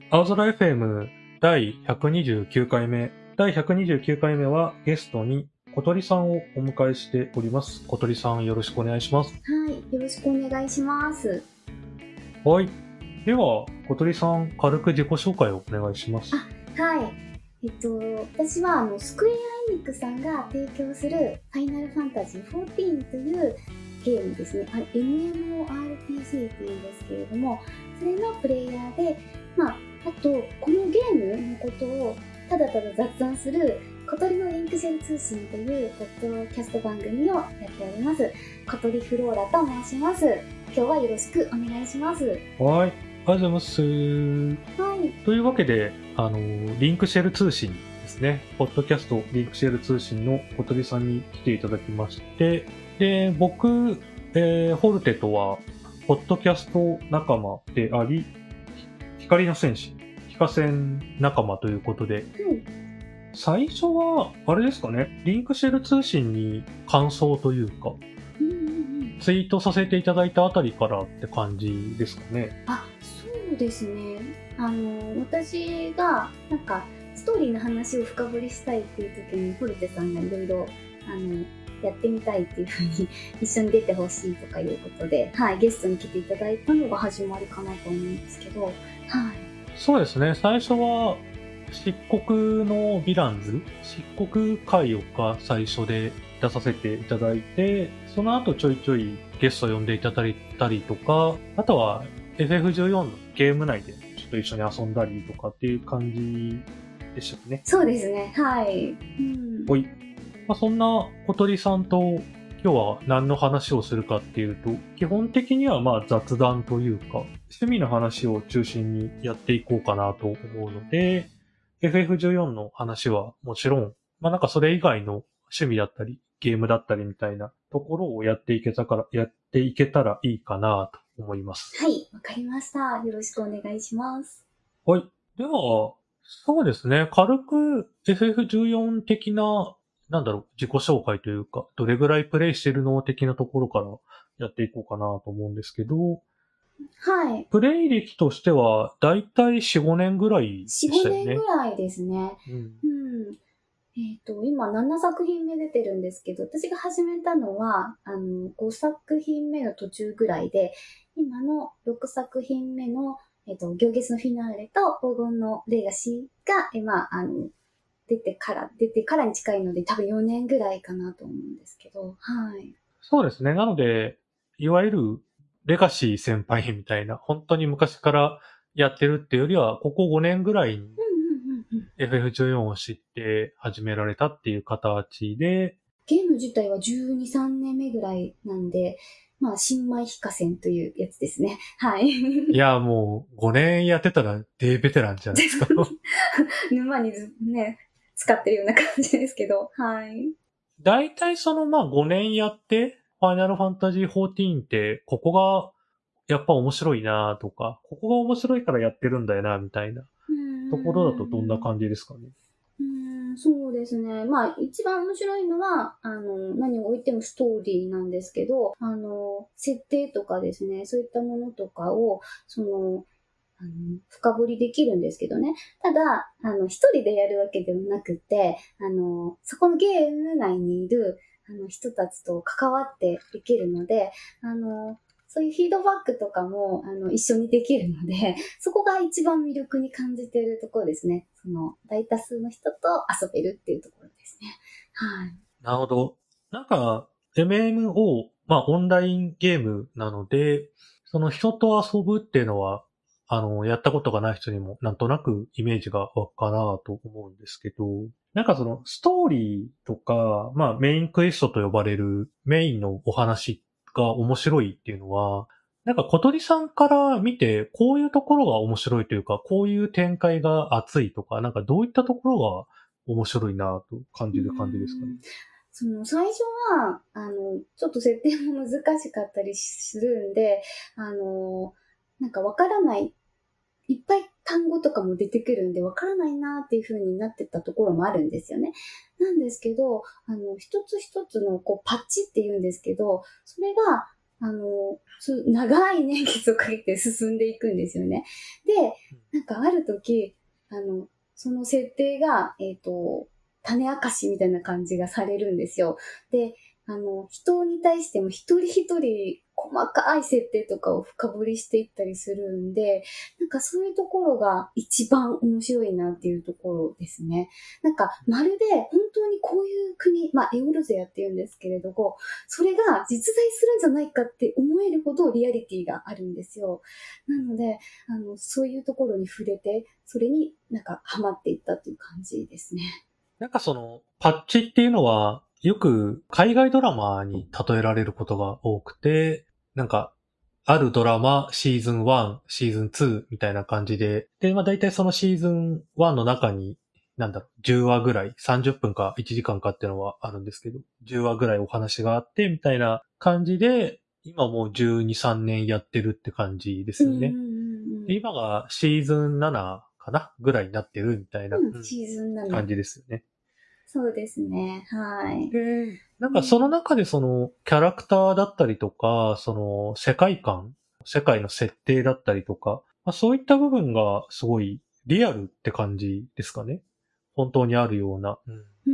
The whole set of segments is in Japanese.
青空 FM 第129回目。第129回目はゲストに小鳥さんをお迎えしております。小鳥さんよろしくお願いします。 はい、よろしくお願いします。 はい。では、小鳥さん、軽く自己紹介をお願いします。 はい。私はスクエアエニックさんが提供するファイナルファンタジー14というゲームですね。MMORPG っていうんですけれども、それのプレイヤーで、あと、このゲームのことをただただ雑談する小鳥のリンクシェル通信というポッドキャスト番組をやっております。小鳥フローラと申します。今日はよろしくお願いします。 はい。ありがとうございます。 はい。 というわけで、リンクシェル通信ですね。ポッドキャストリンクシェル通信の小鳥さんに来ていただきまして、で、僕、ホルテとは、ポッドキャスト仲間であり、光の戦士、ヒカセン仲間ということで、最初は、あれですかね、リンクシェル通信に感想というか、ツイートさせていただいたあたりからって感じですかね。 そうですね。私が、ストーリーの話を深掘りしたいっていう時に、ホルテさんがいろいろ、やってみたいっていうふうに、一緒に出てほしいとかいうことで、はい、ゲストに来ていただいたのが始まりかなと思うんですけど、はい。 そうですね、最初は、漆黒のヴィランズ、漆黒回をが最初で出させていただいて、その後ちょいちょいゲスト呼んでいただいたりとか、あとは FF14 のゲーム内でちょっと一緒に遊んだりとかっていう感じでしたね。 そうですね、はい。 ほい。そんな小鳥さんと今日は何の話をするかっていうと、基本的には雑談というか、趣味の話を中心にやっていこうかなと思うので、FF14 の話はもちろん、それ以外の趣味だったり、ゲームだったりみたいなところをやっていけたらいいかなと思います。 はい、わかりました。よろしくお願いします。 はい。では、そうですね。軽く FF14 的な、自己紹介というか、どれぐらいプレイしてるの的なところからやっていこうかなと思うんですけど、 はい。 プレイ歴としては、だいたい4、5年ぐらいでしたよね。 4、5年ぐらいですね。今7作品目出てるんですけど、私が始めたのは、5作品目の途中ぐらいで、今の6作品目の、行月のフィナーレと黄金のレガシーが、出てからに近いので、多分4年ぐらいかなと思うんですけど、はい。 そうですね。なので、いわゆるレガシー先輩みたいな、本当に昔からやってるっていうよりは、ここ5年ぐらいに FF14 を知って始められたっていう形で、 ゲーム自体は12、3年目ぐらいなんで、新米非化戦というやつですね。はい。 いや、もう5年やってたらデーベテランじゃないですか。 沼にね、使ってるような感じですけど、はい。 大体その5年やって、ファイナルファンタジー14って、ここがやっぱ面白いなとか、ここが面白いからやってるんだよな、みたいなところだとどんな感じですかね。 そうですね。一番面白いのは、何を置いてもストーリーなんですけど、設定とかですね、そういったものとかを、深掘りできるんですけどね。ただ、一人でやるわけではなくて、そこのゲーム内にいる、人たちと関わってできるので、そういうフィードバックとかも、一緒にできるので、そこが一番魅力に感じているところですね。大多数の人と遊べるっていうところですね。はい。 なるほど。MMO、オンラインゲームなので、その人と遊ぶっていうのは、やったことがない人にもなんとなくイメージが湧くかなと思うんですけど、そのストーリーとか、メインクエストと呼ばれるメインのお話が面白いっていうのは、小鳥さんから見て、こういうところが面白いというか、こういう展開が熱いとか、どういったところが面白いなと感じる感じですかね。 最初は、ちょっと設定も難しかったりするんで、わからない、いっぱい単語とかも出てくるんで、わからないなっていう風になってたところもあるんですよね。なんですけど、一つ一つのパッチって言うんですけど、それが、長い年月をかけて進んでいくんですよね。で、 かある時、その設定が、種明かしみたいな感じがされるんですよ。で、人に対しても一人一人細かい設定とかを深掘りしていったりするんで、なんかそういうところが一番面白いなっていうところですね。なんかまるで本当にこういう国、まあエウロゼアって言うんですけれども、それが実在するんじゃないかって思えるほどリアリティがあるんですよ。なので、そういうところに触れて、それになんかハマっていったっていう感じですね。 なんかその、パッチっていうのは、よく海外ドラマに例えられることが多くて、なんか、あるドラマ、シーズン1、シーズン2みたいな感じで、で、まあ大体そのシーズン1の中に、なんだろう、10話ぐらい、30分か1時間かっていうのはあるんですけど、10話ぐらいお話があって、みたいな感じで、今もう12、3年やってるって感じですよね。で今がシーズン7かなぐらいになってるみたいな、 シーズン7。 感じですよね。 そうですね。はい。 で、なんかその中でそのキャラクターだったりとか、その世界観、世界の設定だったりとか、まあ、そういった部分がすごいリアルって感じですかね。本当にあるような。 うん。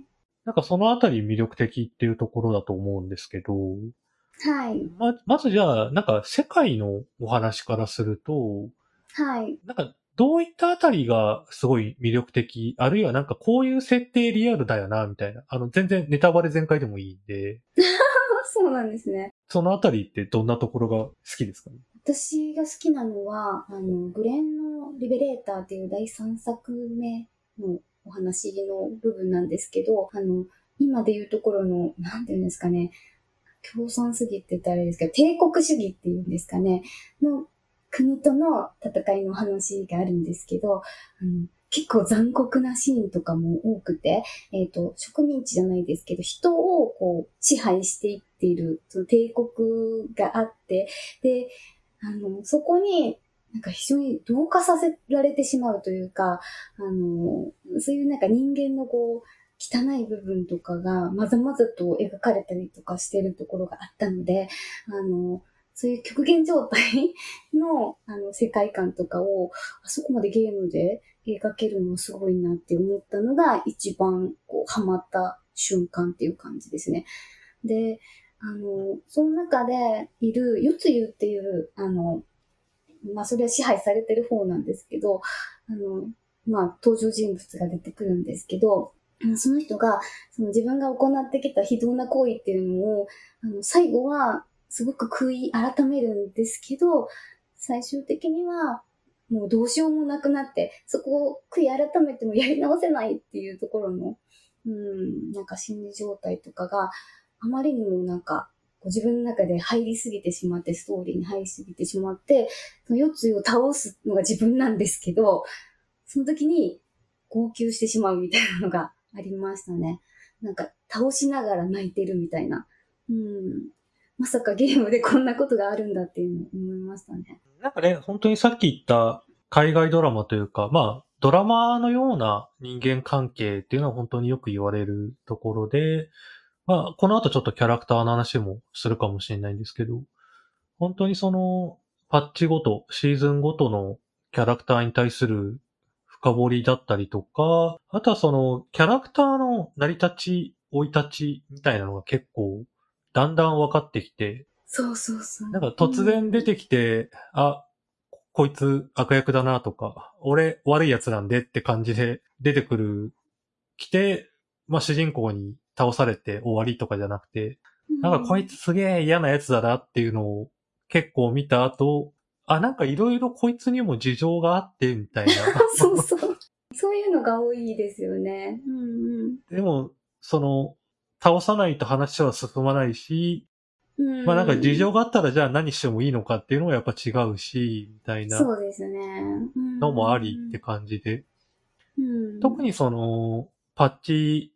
なんかそのあたり魅力的っていうところだと思うんですけど、 はい。 まずじゃあ、なんか世界のお話からすると、 はい。 なんかどういったあたりがすごい魅力的、あるいはなんかこういう設定リアルだよな、みたいな。全然ネタバレ全開でもいいんで、 そうなんですね。 そのあたりってどんなところが好きですかね？ 私が好きなのは、グレンのリベレーターっていう第3作目のお話の部分なんですけど、今でいうところの、なんていうんですかね、共産主義って言ったらあれですけど、帝国主義っていうんですかね、の国との戦いの話があるんですけど、結構残酷なシーンとかも多くて、植民地じゃないですけど、人をこう支配していっている、その帝国があって、で、そこに、なんか非常に同化させられてしまうというか、そういうなんか人間のこう、汚い部分とかがまざまざと描かれたりとかしてるところがあったので、そういう極限状態の世界観とかをあそこまでゲームで描けるのすごいなって思ったのが一番こうハマった瞬間っていう感じですね。で、その中でいるヨツユっていう、まあ、それは支配されてる方なんですけど、まあ、登場人物が出てくるんですけど、その人が、その自分が行ってきた非道な行為っていうのを、最後は、すごく悔い改めるんですけど、最終的には、もうどうしようもなくなって、そこを悔い改めてもやり直せないっていうところの、なんか心理状態とかが、あまりにもなんか、自分の中で入りすぎてしまって、ストーリーに入りすぎてしまって、その四つを倒すのが自分なんですけど、その時に号泣してしまうみたいなのがありましたね。なんか倒しながら泣いてるみたいな。まさかゲームでこんなことがあるんだっていうのを思いましたね。 なんかね、本当にさっき言った海外ドラマというか、まあ、ドラマのような人間関係っていうのは本当によく言われるところで、まあ、この後ちょっとキャラクターの話もするかもしれないんですけど、本当にその、パッチごと、シーズンごとのキャラクターに対する深掘りだったりとか、あとはその、キャラクターの成り立ち、生い立ちみたいなのが結構、だんだん分かってきて、 そうそうそう。 なんか突然出てきて、こいつ悪役だなとか、俺悪い奴なんでって感じで出てくる、来て、まあ主人公に倒されて終わりとかじゃなくて、なんかこいつすげえ嫌な奴だなっていうのを結構見た後、なんかいろいろこいつにも事情があってみたいな。 そうそう。そういうのが多いですよね。 でも、その、倒さないと話は進まないし、まあなんか事情があったらじゃあ何してもいいのかっていうのもやっぱ違うし、みたいなそうですね。 のもありって感じで。特にその、パッチ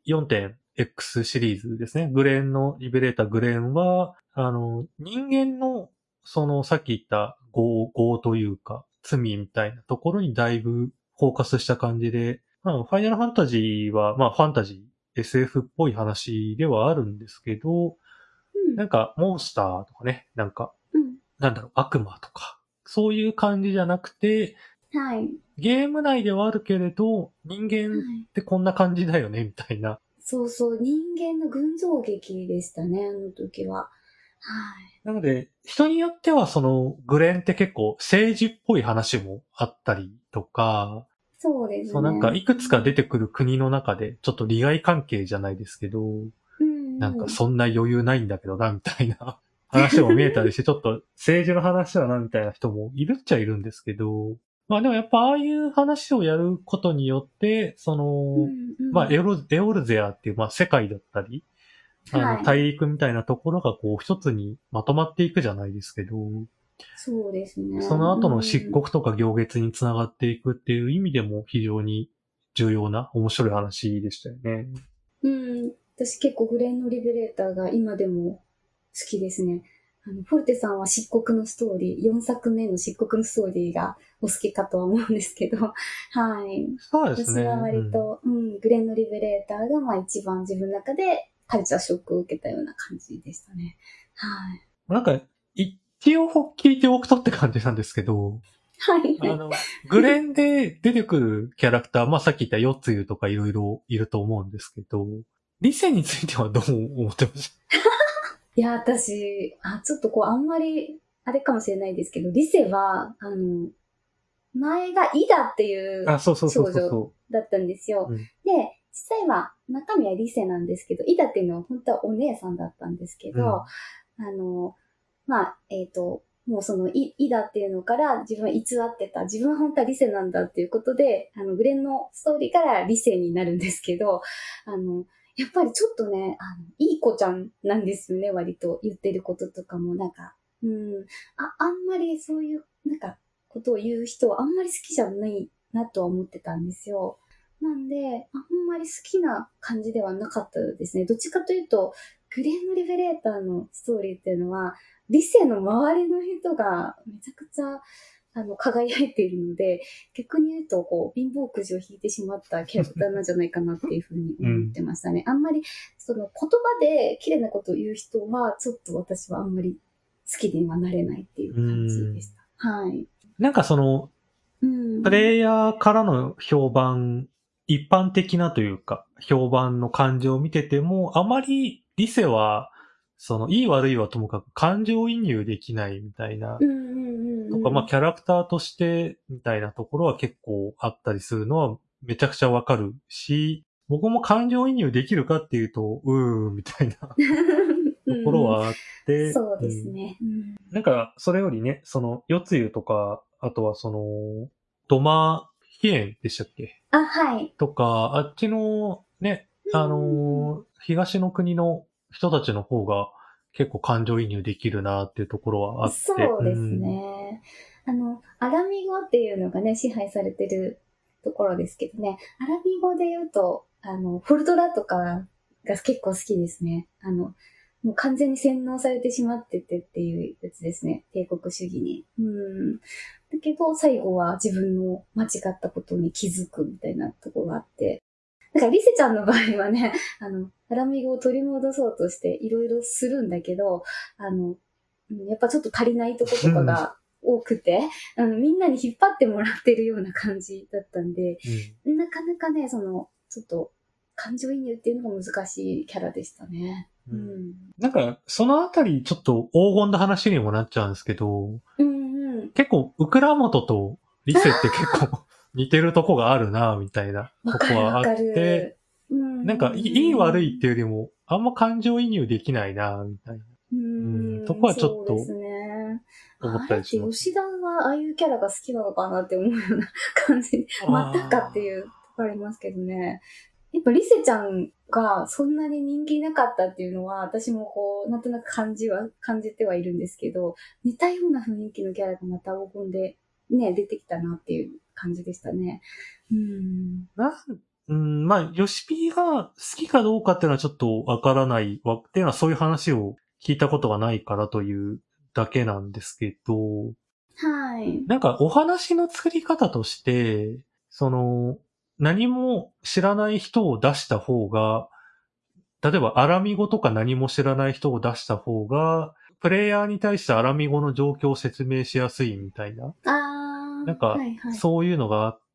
4.x シリーズですね。グレンの、リベレータグレンは、人間の、その、さっき言った業というか、罪みたいなところにだいぶフォーカスした感じで、まあ、ファイナルファンタジーは、まあ、ファンタジー、SF っぽい話ではあるんですけど、なんか、モンスターとかね、なんか、なんだろう、悪魔とか、そういう感じじゃなくて、 はい。 ゲーム内ではあるけれど、人間はい。 ってこんな感じだよね、みたいな。 そうそう、人間の群像劇でしたね、あの時は。はい。 なので、人によってはそのグレンって結構政治っぽい話もあったりとか、 そうですそうなんかね。 いくつか出てくる国の中でちょっと利害関係じゃないですけど、なんうんうん。 かそんな余裕ないんだけどな、みたいな話も見えたりして、ちょっと政治の話だな、みたいな人もいるっちゃいるんですけど、まあでもやっぱああいう話をやることによって、その、 うんうまあん。 エオルゼアっていう、まあ世界だったり、 はい。 大陸みたいなところがこう一つにまとまっていくじゃないですけど、 そうですね。 そのう後の漆ん。 黒とか行月につながっていくっていう意味でも非常に重要な面白い話でしたよね。 うん。私結構グレンのリベレーターが今でも好きですね。フォルテさんは漆黒のストーリー、4作目の漆黒のストーリーがお好きかとは思うんですけど、はい。 そうですね。 私はうん。 割と、グレンのリベレーターがまあ一番自分の中でカルチャーショックを受けたような感じでしたね。はい。 なんか、一応聞いておくとって感じなんですけど、 はい。 グレンで出てくるキャラクター、まあさっき言ったヨッツユとかいろいろいると思うんですけど、リセについてはどう思ってましいや、私、ちょっとこう、あんまり、あれかもしれないですけど、リセは、前がイダっていうた？あ、そうそうそう少女そうそだったんですよ。 う。うん。 で、実際は中身はリセなんですけど、イダっていうのは本当はお姉さんだったんですけど、 うん。 まあ、もうそのイダっていうのから自分は偽ってた。自分は本当はリセなんだっていうことで、グレンのストーリーからリセになるんですけど、やっぱりちょっとね、いい子ちゃんなんですよね、割と言ってることとかも、なんか、あんまりそういう、なんか、ことを言う人はあんまり好きじゃないなとは思ってたんですよ。なんで、あんまり好きな感じではなかったですね。どっちかというと、グレームリベレーターのストーリーっていうのは、理性の周りの人がめちゃくちゃ、輝いているので、逆に言うと、こう、貧乏くじを引いてしまったキャラクターなんじゃないかなっていうふうに思っうん。 てましたね。あんまり、その言葉で綺麗なことを言う人は、ちょっと私はあんまり好きにはなれないっていうう感じでん。 した。はい。 なんかその、 うん。 プレイヤーからの評判、一般的なというか、評判の感情を見てても、あまりリセは、その、いい悪いはともかく感情移入できないみたいな、 うんうんとか、まあ、 うんうん。 キャラクターとしてみたいなところは結構あったりするのはめちゃくちゃわかるし、僕も感情移入できるかっていうと、みたいなところうんうん。 はあって、 そううん。 ですね。うん。 なんか、それよりね、その、夜露とか、あとはその、ドマヒエンでしたっけはい。 とか、あっちのね、 うんうん東の国の人たちの方が結構感情移入できるなっていうところはあって、 そうですうん。 ね。アラミ語っていうのがね、支配されてるところですけどね、アラミ語で言うと、フォルトラとかが結構好きですね。もう完全に洗脳されてしまっててっていうやつですね。帝国主義に。だけど、最後は自分の間違ったことに気づくみたいなところがあって。だから、リセちゃんの場合はね、アラミ語を取り戻そうとしていろいろするんだけど、あの、やっぱちょっと足りないとことかが多くて、みんなに引っ張ってもらってるような感じだったんで、 うん。 なかなかね、ちょっと、感情移入っていうのが難しいキャラでしたね。 うん。なんか、そのあたりちょっと黄金な話にもなっちゃうんですけど、 うんうん。 結構、ウクラモトとリセって結構似てるとこがあるな、みたいなわとこはあっかるわかて、 る。うんなんか、いい悪いっていうよりも、あんま感情移入できないな、みたいな。うん、とこはちょっとそうですね。 思っあえてたりします。 吉田はああいうキャラが好きなのかなって思うような感じ。またかっていうとこありますけどね。やっぱリセちゃんがそんなに人気なかったっていうのは、私もこう、なんとなく感じてはいるんですけど、似たような雰囲気のキャラがまた黄金でね、出てきたなっていう感じでしたね。うん。 まあ、ヨシピーが好きかどうかっていうのはちょっとわからないわ、っていうのはそういう話を聞いたことがないからというだけなんですけど、 はい。 なんかお話の作り方として、その、何も知らない人を出した方が、例えばアラミ語とか何も知らない人を出した方が、プレイヤーに対してアラミ語の状況を説明しやすいみたいなあなんかはいはい。 そういうのがあって、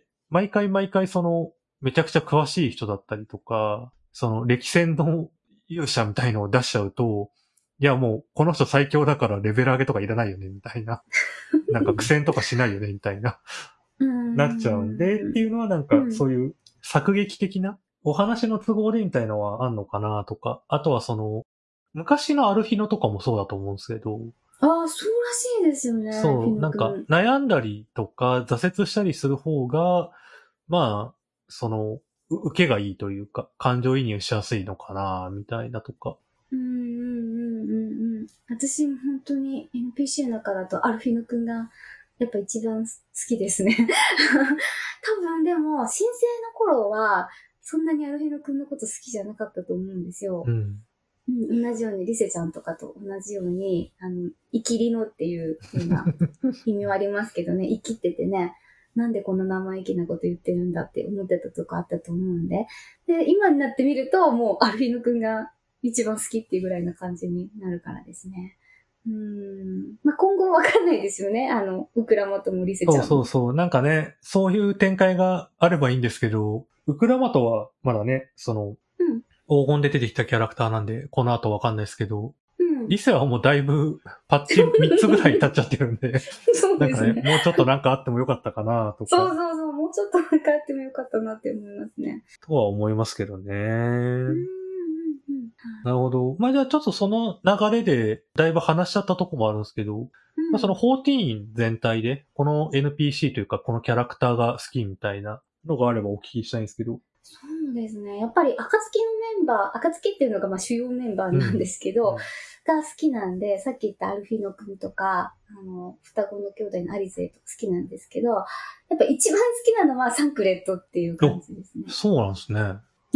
毎回毎回めちゃくちゃ詳しい人だったりとか、歴戦の勇者みたいのを出しちゃうと、いやもうこの人最強だからレベル上げとかいらないよね、みたいな。なんか苦戦とかしないよね、みたいな。 うーなっちゃうんで、ってん。 いうのはなんかうん。 そういう作劇的なお話の都合でみたいのはあんのかなとか、あとは昔のアルフィノとかもそうだと思うんですけど、 ああ、そうらしいですよね、フィそう、なんかノ君。 悩んだりとか挫折したりする方が、まあ、受けがいいというか、感情移入しやすいのかな、みたいなとか。 うんうんうんうんうん。私、本当に NPC の中だとアルフィノ君がやっぱ一番好きですね。多分でも、新生の頃は、そんなにアルフィノ君のこと好きじゃなかったと思うんですよ。 うん。 うん、同じように、リセちゃんとかと同じように、生きりのっていう風な意味はありますけどね、生きててね、なんでこんな生意気なこと言ってるんだって思ってたとこあったと思うんで。で、今になってみると、もうアルフィノ君が一番好きっていうぐらいな感じになるからですね。まあ、今後わかんないですよね。ウクラマともリセちそうゃんも。 そうそう。なんかね、そういう展開があればいいんですけど、ウクラマトはまだね、 うん。 黄金で出てきたキャラクターなんで、この後わかんないですけど、 うん。 リセはもうだいぶパッチ3つぐらい経っちゃってるんで、 そうなんかね、 ですね。 もうちょっとなんかあってもよかったかなとか、 そうそうそう。もうちょっとなんかやってもよかったなって思いますね。 とは思いますけどね。 うんうんうん。 なるほど。まあじゃあちょっとその流れでだいぶ話しちゃったとこもあるんですけど、まあその14全体で、この NPC というかこのキャラクターが好きみたいなのがあればお聞きしたいんですけど。 そうですね。やっぱり、暁のメンバー、暁っていうのがまあ主要メンバーなんですけど、が好きなんで、さっき言ったアルフィノ君とか、双子の兄弟のアリゼとか好きなんですけど、やっぱ一番好きなのはサンクレットっていう感じですね。 そうなんですね。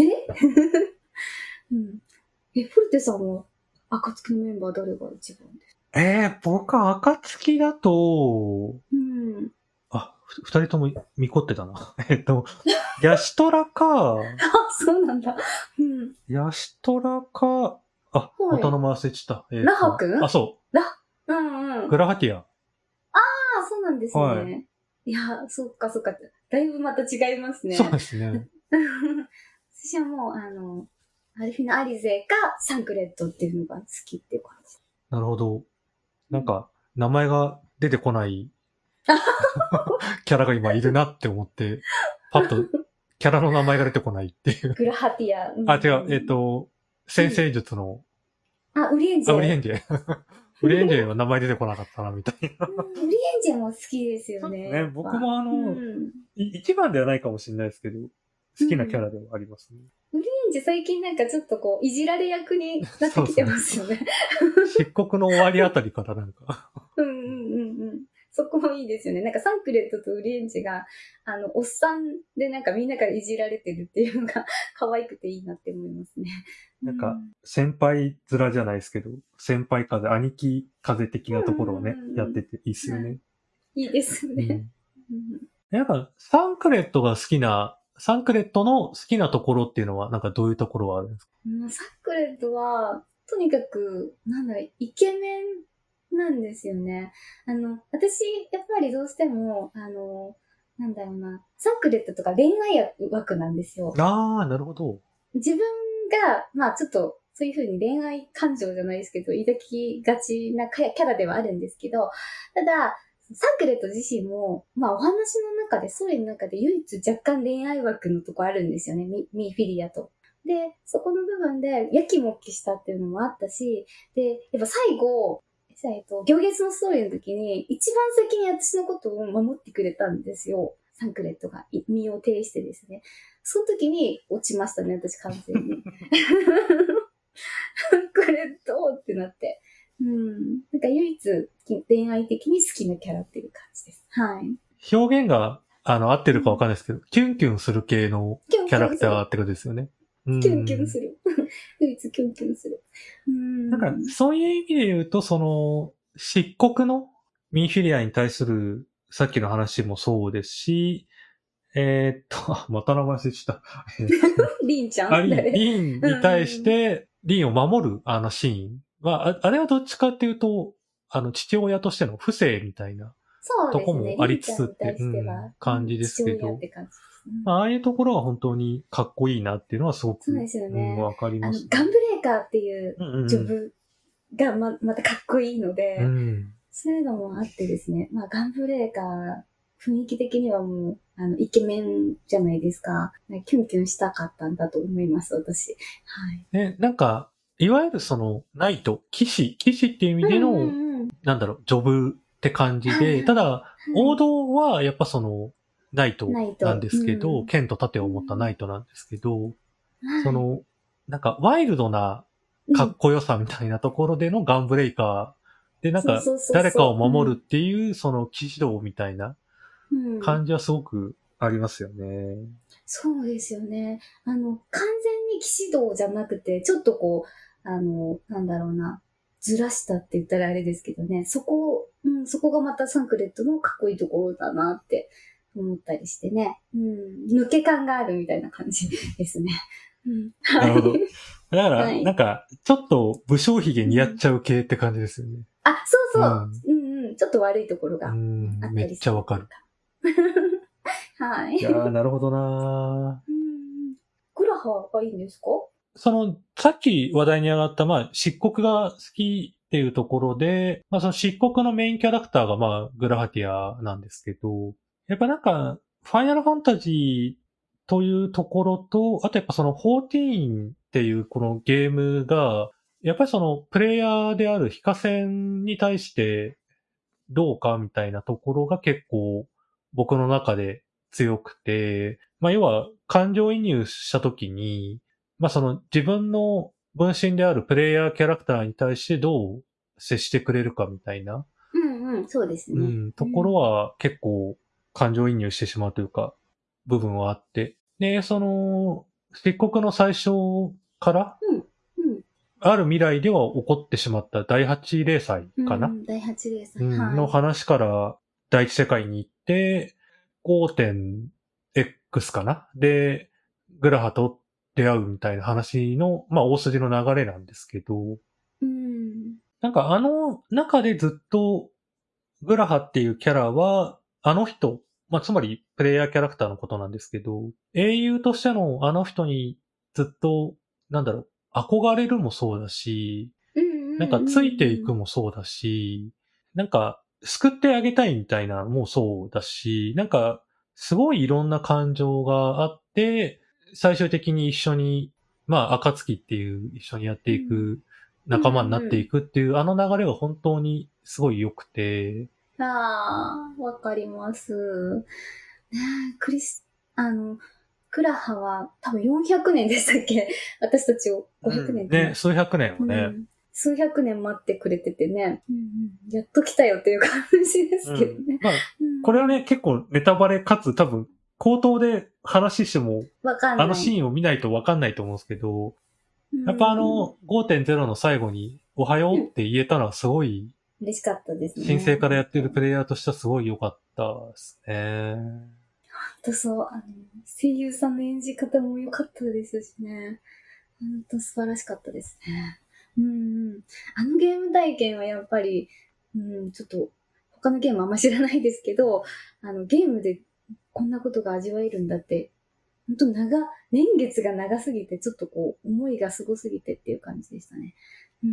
うん。フルテさんは、暁のメンバー誰が一番ですか？ 僕は暁だと、 うん。 二人とも見こってたな。ヤシトラか、 あ、そうなんだ。うん。 ヤシトラか、また名前忘れちゃった。 ラハ君？ そうんうう。 ん。 グラハティア。 あ、そうなんですね。 はい。 いや、そっかそっか。だいぶまた違いますね。 そうですね。 私はもう、アルフィナ・アリゼかサンクレットっていうのが好きっていう感じ。 なるほど。なんか、名前が出てこないキャラが今いるなって思って、パッとキャラの名前が出てこないっていう。 グラハティア。 違う。先生術の、 ウリエンジェ。 ウリエンジェ。ウリエンジェは名前出てこなかったな、みたいな。 ウリエンジェも好きですよね。 僕もうん一番ではないかもしれないですけど、好きなキャラではありますね。 ウリエンジェ最近なんかちょっとこう、いじられ役になってきてますよね。 漆黒の終わりあたりからなんか。 そこもいいですよね。なんかサンクレットとウリエンジェが、おっさんでなんかみんなからいじられてるっていうのが可愛くていいなって思いますね。 なんか、先輩面じゃないですけど、先輩風、兄貴風的なところをね、やってていいっすよね。 いいですよね。 なんか、サンクレットの好きなところっていうのは、なんかどういうところがあるんですか？ サンクレットは、とにかく、イケメンなんですよね。私、やっぱりどうしても、サンクレットとか恋愛枠なんですよ。 なるほど。 自分が、まあちょっと、そういう風に恋愛感情じゃないですけど、抱きがちなキャラではあるんですけど、ただ、サンクレット自身も、まあお話の中で、ストーリーの中で唯一若干恋愛枠のとこあるんですよね。ミーフィリアと。で、そこの部分で、やきもきしたっていうのもあったし、で、やっぱ最後、行月のストーリーの時に、一番先に私のことを守ってくれたんですよ。サンクレットが身を挺してですね。その時に落ちましたね、私完全に。サンクレットってなって。なんか唯一恋愛的に好きなキャラっていう感じです。はい。 表現が、合ってるかわかんないですけど、キュンキュンする系のキャラクターってことですよね。 キュンキュンする。唯一キュンキュンする。 なんか、そういう意味で言うと、漆黒のミーフィリアに対する、さっきの話もそうですし、また名前忘れちゃった。 リンちゃんリンに対して、リンを守るシーンは、あれはどっちかっていうと、父親としての不正みたいな。 とこそうですね。 もありりんちゃんにつつって、 対しては、 感じですけ父親っど、 て感じです。 ああいうところは本当にかっこいいなっていうのはすごく、 そうですよね。 わかりますね。 ガンブレーカーっていううんうんうん。 ジョブがまたかっこいいので、 うん。 そういうのもあってですね。まあ、ガンブレーカー、雰囲気的にはもう、イケメンじゃないですか。キュンキュンしたかったんだと思います、私。はい。 ね、なんか、いわゆるその、ナイト、騎士っていう意味うんでの、 うんうん。 なんだろう、ジョブって感じで、 はいはい。 ただ、 はい。 王道はやっぱその、ナイトなんないと。 ですけど、 うん。 剣と盾を持ったナうん。 イトなんですけど、そはい。 の、なんか、ワイルドなうん。 かっこよさみたいなところでのガンブレイカーで、なんか、 そうそうそう誰かをそう。う守るっん。 ていう、その騎士道みたいなうん。 感じはすごくありますよね。 そうですよね。完全に騎士道じゃなくて、ちょっとこう、なんだろうな、ずらしたって言ったらあれですけどね、そこがまたサンクレットのかっこいいところだなって思ったりしてね。うん、抜け感があるみたいな感じですね。うん、はい。 なるほど。だから、 はい。 なんか、ちょっと武将髭似合っうん、 ちゃう系って感じですよね。 あ、そうそう。 うん。 うんうん。ちょっと悪いところがあっめったりちゃわかる。 するっていうか。はい。 いやー、なるほどなー。 うん。グラハがいいんですか？ その、さっき話題に上がった、まあ、漆黒が好きっていうところで、まあ、その漆黒のメインキャラクターが、まあ、グラハティアなんですけど、やっぱなんか、ファイナルファンタジーというところと、あとやっぱその14っていうこのゲームが、やっぱりそのプレイヤーであるヒカセンに対してどうかみたいなところが結構僕の中で強くて、まあ要は感情移入した時に、まあその自分の分身であるプレイヤーキャラクターに対してどう接してくれるかみたいな、 うんうん、そうですね。 ところうん。 は結構感情移入してしまうというか、部分はあって。で、その、漆黒の最初からうん。うん。 ある未来では起こってしまった第8零祭かな、 うん。第8零歳。はい。 の話から第一世界に行って、5.X かなで、グラハと出会うみたいな話の、まあ大筋の流れなんですけど、 うん。 なんかあの中でずっとグラハっていうキャラは、あの人、まあつまりプレイヤーキャラクターのことなんですけど、英雄としてのあの人にずっと、なんだろう、憧れるもそうだし、 うんなんかついていうんくもそうだし、なんか救ってあげたいみたいなのもそうだし、なんかすごいいろんな感情があって、最終的に一緒に、まあ、暁っていう一緒にやってうん。 いく、 うん。 仲間になっていうんくっていうあの流れが本当にすごい良くて、 うん。ああ、わかります。ねえ、クラハは多分400年でしたっけ？私たちを500年ってね、 な。 数百年をね、 うん。数百年待ってくれててね。うんうん。やっと来たよっていう感じですけどね。 まあ、 うん。 これはね、結構ネタバレかつ多分、口頭で話しても、 わかあのんない。 シーンを見ないとわかんないと思うんですけど、 うやっぱん。 5.0の最後におはようん。 うって言えたのはすごい、 嬉しかったですね。 申請からやってる本当。 プレイヤーとしてはすごい良かったですね。 そう、声優さんの演じ方も良かったですしね。本当素晴らしかったですね。うんうん。あのゲーム体験はやっぱり、うん、ちょっと、他のゲームあんま知らないですけど、ゲームでこんなことが味わえるんだって、本当年月が長すぎて、ちょっとこう、思いがすごすぎてっていう感じでしたね。うん。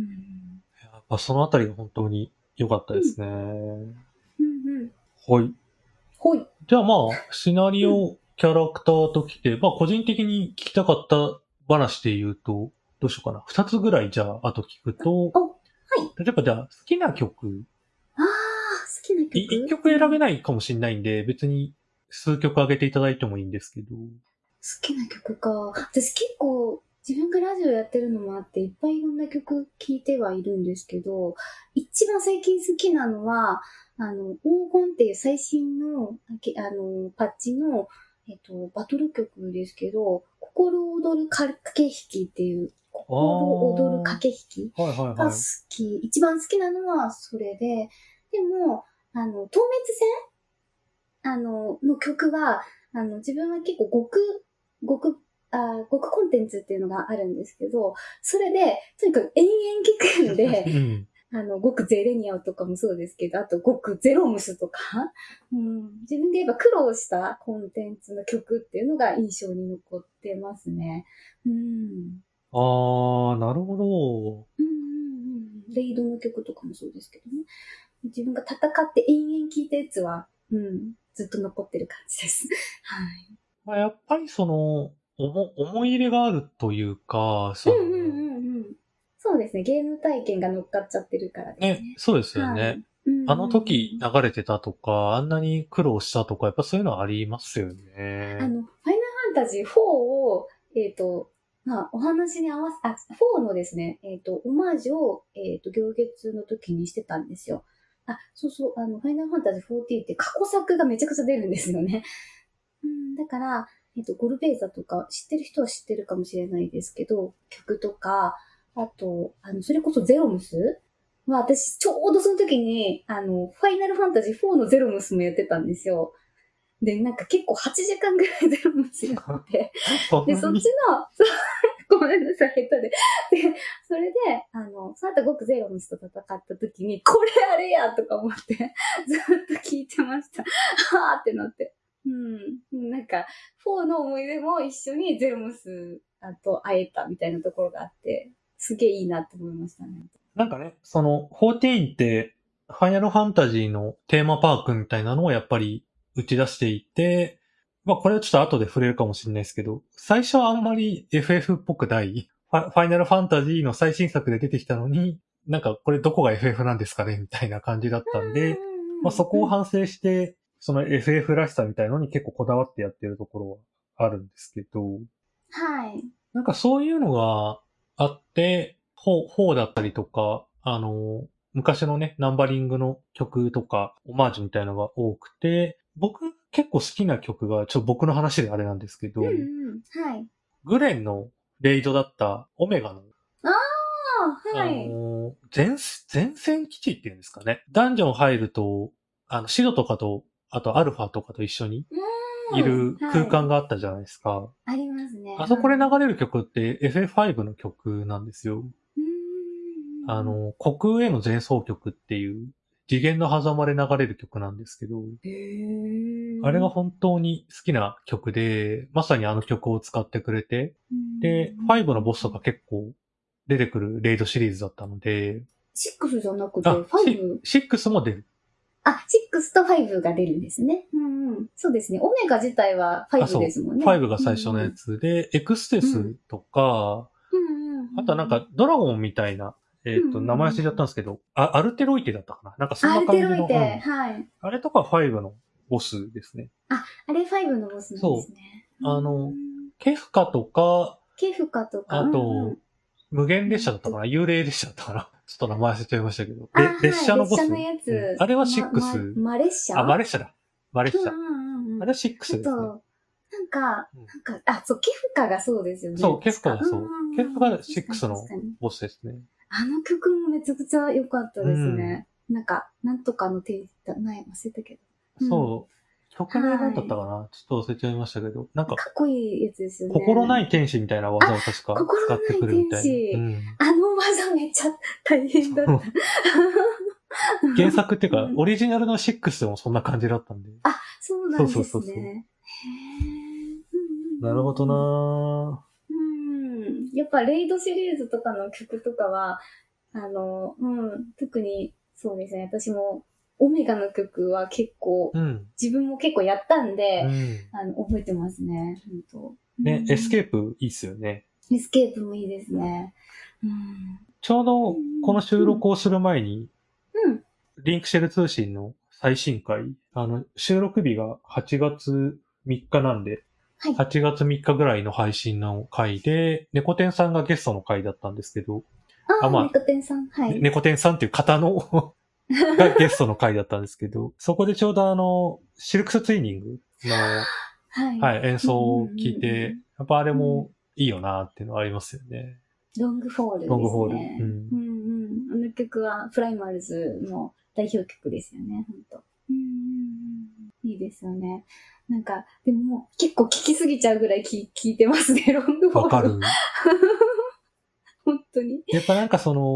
やっぱそのあたりが本当に良かったうん。 ですね。 うんうん。 はい。 ほい。 じゃあまあ、シナリうん。 オ、キャラクターときて、まあ個人的に聞きたかった話で言うと、どうしようかな。二つぐらいじゃあ、あと聞くと、 お、はい。 例えばじゃあ、好きな曲、 ああ、好きな一曲。 曲選べないかもしれないんで、別に数曲上げていただいてもいいんですけど。 好きな曲か。私結構自分がラジオやってるのもあっていっぱいいろんな曲聴いてはいるんですけど、一番最近好きなのは、黄金っていう最新の、パッチの、バトル曲ですけど、心躍る駆け引きっていう、 あ心躍るあ、 駆け引きはいはいが好はい。 き。一番好きなのはそれで、でも、透滅の曲は、自分は結構極、極コンテンツっていうのがあるんですけど、それで、とにかく延々聞くんで、 うん。 極ゼレニアとかもそうですけど、あと極ゼロムスとか、自分で言えば苦労したコンテンツの曲っていうのが印象に残ってますね。 なるほど。 レイドの曲とかもそうですけどね。自分が戦って延々聴いたやつは、ずっと残ってる感じです。はい。 まあ、やっぱり思い入れがあるというか、 そうですね。ゲーム体験が乗っかっちゃってるからですね。 そうですよね。 はい。 あの時流れてたとか、あんなに苦労したとか、やっぱそういうのはありますよね。 ファイナルファンタジー4を、お話に合わせ、4のですね、オマージュを、行月の時にしてたんですよ。そうそう、ファイナルファンタジー14って過去作がめちゃくちゃ出るんですよね。だから、ゴルベーザとか知ってる人は知ってるかもしれないですけど、曲とか、あと、それこそゼロムスは、私、ちょうどその時に、ファイナルファンタジー4のゼロムスもやってたんですよ。で、なんか結構8時間ぐらいゼロムスやって、で、そっちの、ごめんなさい、下手で。で、それで、その後僕ゼロムスと戦った時に、これあれやとか思って、ずっと聞いてました。はーってなって。なんか、4の思い出も一緒にゼロムスと会えたみたいなところがあって、すげえいいなって思いましたね。 なんかね、14って、ファイナルファンタジーのテーマパークみたいなのをやっぱり打ち出していて、まあこれはちょっと後で触れるかもしれないですけど、最初はあんまり FF っぽくない、ファイナルファンタジーの最新作で出てきたのに、なんかこれどこが FF なんですかねみたいな感じだったんで、まあそこを反省して、その FF らしさみたいのに結構こだわってやってるところはあるんですけど、 はい。 なんかそういうのがあって、4だったりとか、昔のね、ナンバリングの曲とか、オマージュみたいなのが多くて、僕結構好きな曲が、僕の話であれなんですけど、 はい。 グレンのレイドだったオメガの、 はい。 前線基地っていうんですかね。ダンジョン入ると、シドとかと、あとアルファとかと一緒にいる空間があったじゃないですか。 ありますね。 あそこで流れる曲って FF5 の曲なんですよ。虚空への前奏曲っていう次元の狭間で流れる曲なんですけど、あれが本当に好きな曲で、まさにあの曲を使ってくれて、で、5のボスとか結構出てくるレイドシリーズだったので、 6じゃなくて 5? 6も出る。 6と5が出るんですね。そうですね。オメガ自体は5ですもんね。 5が最初のやつで、エクステスとか、あとはなんかドラゴンみたいな、名前忘れちゃったんですけど、アルテロイテだったかななんかそんな感じの。 アルテロイテ、はい。 あれとか5のボスですね。 あれ5のボスなんですね。 ケフカとか、 あと、無限列車だったかな幽霊列車だったかなちょっと名前忘れちゃいましたけど。列車のボス。 列車のやつ。 あれは6。 マレッシャマレッシャだ。マレッシャ。あれは6ですね。 なんか、そう、ケフカがそうですよね。 そう、ケフカがそう。ケフカが6のボスですね。 あの曲もめちゃくちゃ良かったですね。なんか、なんとかのテイスト、忘れたけど。そう。曲名なんだったかなちょっと忘れちゃいましたけど。なんか、 かっこいいやつですよね。 心ない天使みたいな技を確か使ってくるみたいな。 あの技めっちゃ大変だった。 原作っていうか、オリジナルの6でもそんな感じだったんで。 そうなんですね。そう。 なるほどなやっぱレイドシリーズとかの曲とかは、特にそうですね、私もオメガの曲は結構、自分も結構やったんで、覚えてますね、本当ね、エスケープいいっすよね。 エスケープもいいですね。 ちょうどこの収録をする前に、リンクシェル通信の最新回、収録日が8月3日なんで、8月3日ぐらいの配信の回で、猫天さんがゲストの回だったんですけど、 猫天さん、はい。 猫天さんっていう方のがゲストの回だったんですけど、そこでちょうどシルクスツイニングの、演奏を聞いて、やっぱあれもいいよなっていうのはありますよね。 ロングフォールですね。 ロングフォール。 あの曲はプライマルズの代表曲ですよね、本当。いいですよね。なんか、でも結構聴きすぎちゃうぐらい聴いてますね、ロングフォール。 わかる。 本当に。 やっぱなんか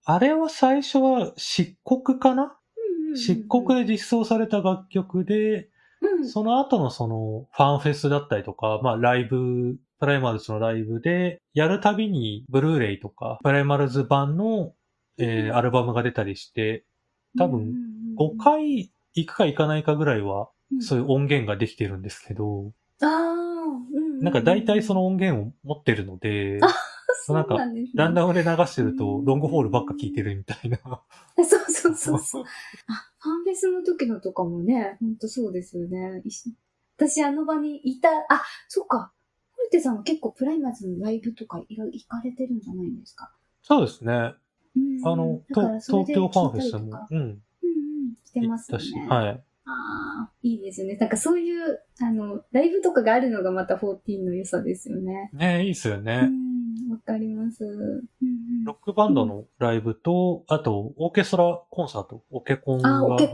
あれは最初は漆黒かな、漆黒で実装された楽曲で、その後のそのファンフェスだったりとか、まあライブ、プライマルズのライブで、やるたびにブルーレイとか、プライマルズ版の、アルバムが出たりして、多分5回行くか行かないかぐらいは、そういう音源ができてるんですけど、なんか大体その音源を持ってるので、なんか、だんだん俺流してると、ロングホールばっか聴いてるみたいな。 そう。ファンフェスの時のとかもね、ほんとそうですよね。私あの場にいた、そうか。ホルテさんは結構プライマズのライブとかいろいろ行かれてるんじゃないんですか？ そうですね。東京ファンフェスも、 してますよね。 はい。 いいですよね。なんかそういう、ライブとかがあるのがまた14の良さですよね。 ね、いいですよね。 わかります。 ロックバンドのライブと、あと、オーケストラコンサート、オケコンが、あって。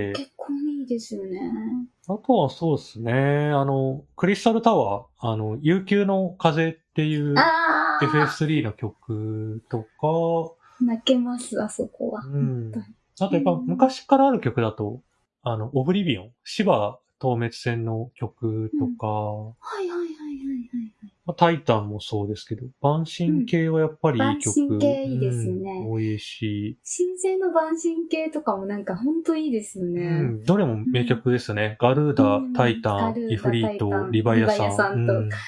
結構いいですよね。 あとはそうですね、クリスタルタワー、悠久の風っていう FF3 の曲とか、 泣けます、あそこは。 あとやっぱ昔からある曲だと、オブリビオン、芝透滅戦の曲とか、タイタンもそうですけど、晩神系はやっぱりいい曲、 晩神系いいですね。 多いし、 新生の晩神系とかもなんかほんといいですよね。 どれも名曲ですね。ガルーダ、タイタン、イフリート、リヴァイアさん。 なんか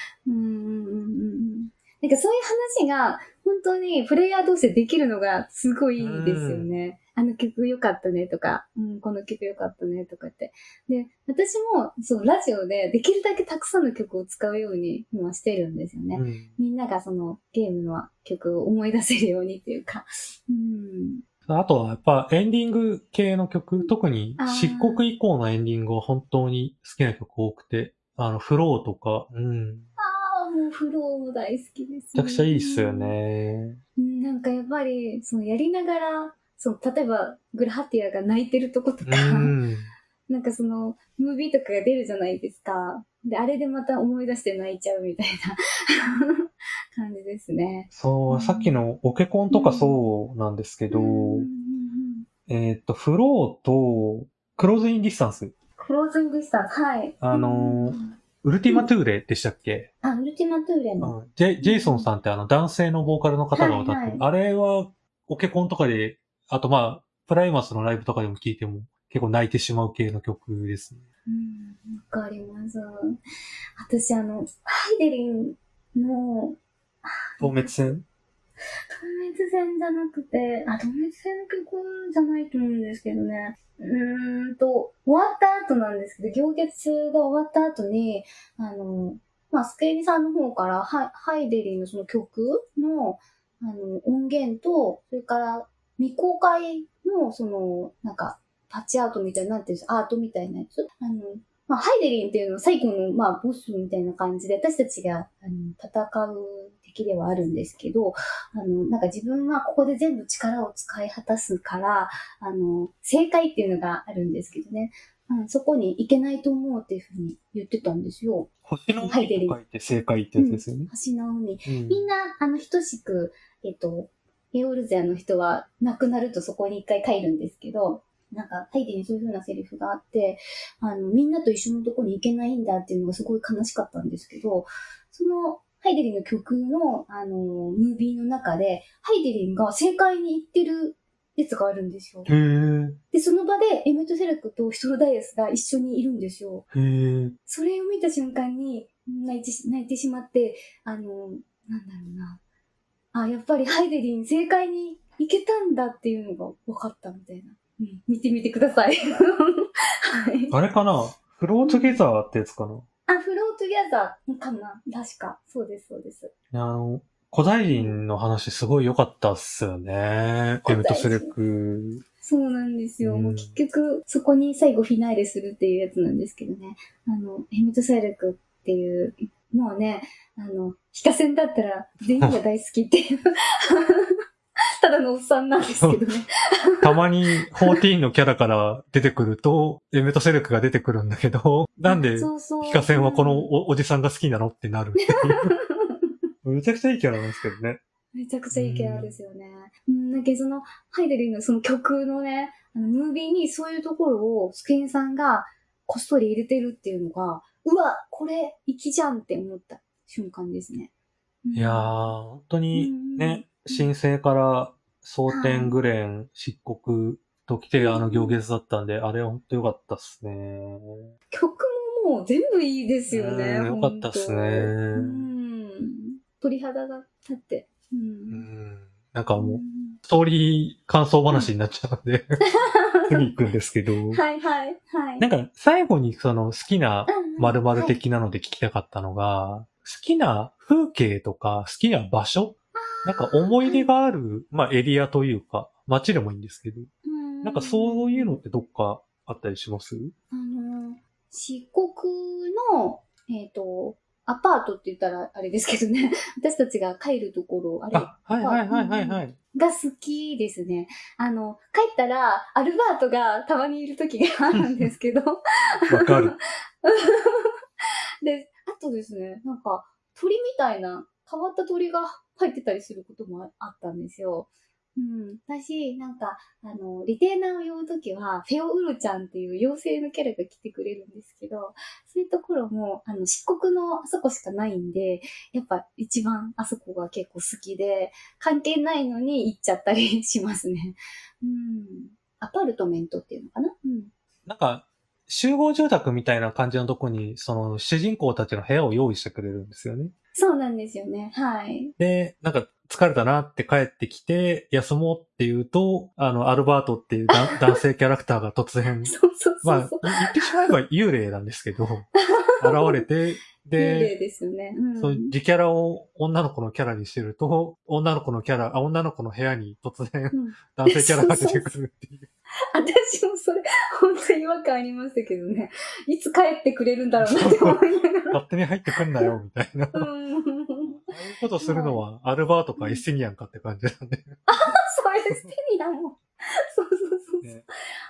そういう話が本当にプレイヤー同士でできるのがすごいいいですよね。あの曲良かったねとか、この曲良かったねとかって。で、私もそうラジオでできるだけたくさんの曲を使うように今してるんですよね。みんながそのゲームの曲を思い出せるようにっていうか。 あとはやっぱエンディング系の曲、特に漆黒以降のエンディングは本当に好きな曲多くて、フローとか、 もうフローも大好きです、ね。 めちゃくちゃいいっすよね。 なんかやっぱり、やりながら、例えば、グラハティアが泣いてるとことか、なんかムービーとかが出るじゃないですか。で、あれでまた思い出して泣いちゃうみたいな感じですね。 そう、さっきのオケコンとかそうなんですけど、フローと、クローズインディスタンス。 クローズインディスタンス、はい。 ウルティマトゥーレでしたっけ？ ウルティマトゥーレの。 ジェイソンさんって男性のボーカルの方が歌ってる。あれは、オケコンとかで、あとプライマスのライブとかでも聴いても結構泣いてしまう系の曲ですね。 わかります。私ハイデリンの、 透滅戦じゃなくて、透滅戦の曲じゃないと思うんですけどね。終わった後なんですけど、行月が終わった後に、スクエニさんの方からハイデリーのその曲の、音源と、それから未公開のなんか、パッチアートみたいな、なんていうんですか、アートみたいなやつ。ハイデリンっていうのは最後の、ボスみたいな感じで、私たちが、戦う敵ではあるんですけど、なんか自分はここで全部力を使い果たすから、正解っていうのがあるんですけどね。そこに行けないと思うっていうふうに言ってたんですよ。 星の海と書いて正解ってやつですよね。 星の海。みんな、等しく、エオルゼアの人は亡くなるとそこに一回帰るんですけど、なんか、ハイデにそういう風なセリフがあって、みんなと一緒のとこに行けないんだっていうのがすごい悲しかったんですけど、その、ハイデリンの曲の、ムービーの中で、ハイデリンが正解に行ってるやつがあるんですよ。で、その場でエメトセレクとヒトロダイアスが一緒にいるんですよ。それを見た瞬間に泣いてしまって、なんだろうな。やっぱりハイデリン正解に行けたんだっていうのが分かったみたいな。見てみてください。はい。 あれかな？フロートゲザーってやつかな？ フロートギャザーかな？確か。そうです、そうです。 古代人の話すごい良かったっすよね。エメトセレク。 そうなんですよ。もう結局、そこに最後フィナーレするっていうやつなんですけどね。エメトセレクっていう、もうね、非化戦だったら全員が大好きっていう。ただのおっさんなんですけどね。 たまに14のキャラから出てくると、エメトセレクが出てくるんだけど、なんで、ヒカセンはこのおじさんが好きなのってなるっていう。めちゃくちゃいいキャラなんですけどね。 めちゃくちゃいいキャラですよね。だけどその、ハイデリーのその曲のね、ムービーにそういうところをスケンさんがこっそり入れてるっていうのが、うわ、これ粋じゃんって思った瞬間ですね。 いやー、本当にね、申請から蒼天グレン、漆黒と来て行月だったんで、あれは本当良かったっすね。 曲ももう全部いいですよね。 良かったっすね。 鳥肌が立って。 なんかもう、ストーリー感想話になっちゃうんで、次行くんですけど。 はいはいはい。 なんか最後にその好きな〇〇的なので聞きたかったのが、好きな風景とか好きな場所なんか思い出がある、まあエリアというか、街でもいいんですけど、なんかそういうのってどっかあったりします？ 漆黒の、アパートって言ったらあれですけどね、私たちが帰るところ、あれ、 はいはいはいはいはい。 が好きですね。帰ったら、アルバートがたまにいる時があるんですけど。わかる。 で、あとですね、なんか、鳥みたいな、変わった鳥が入ってたりすることもあったんですよ。私、なんか、リテーナーを呼ぶときは、フェオウルちゃんっていう妖精のキャラが来てくれるんですけど、そういうところも、漆黒のあそこしかないんで、やっぱ一番あそこが結構好きで、関係ないのに行っちゃったりしますね。アパルトメントっていうのかな？ なんか、集合住宅みたいな感じのとこに、その主人公たちの部屋を用意してくれるんですよね。 そうなんですよね。はい。 で、なんか疲れたなって帰ってきて、休もうって言うと、アルバートっていう男性キャラクターが突然、 そうまあ、言ってしまえば幽霊なんですけど、現れて、 で、幽霊ですよね。 そう、自キャラを女の子のキャラにしてると、女の子の部屋に突然、男性キャラが出てくるっていう。 私もそれ、本当に違和感ありましたけどね。いつ帰ってくれるんだろうなって思いながら。 勝手に入ってくんなよ、みたいな。ああいうことするのは、アルバートかエスティニアンかって感じなんで。 そう、エスティニアンも。そう。ね、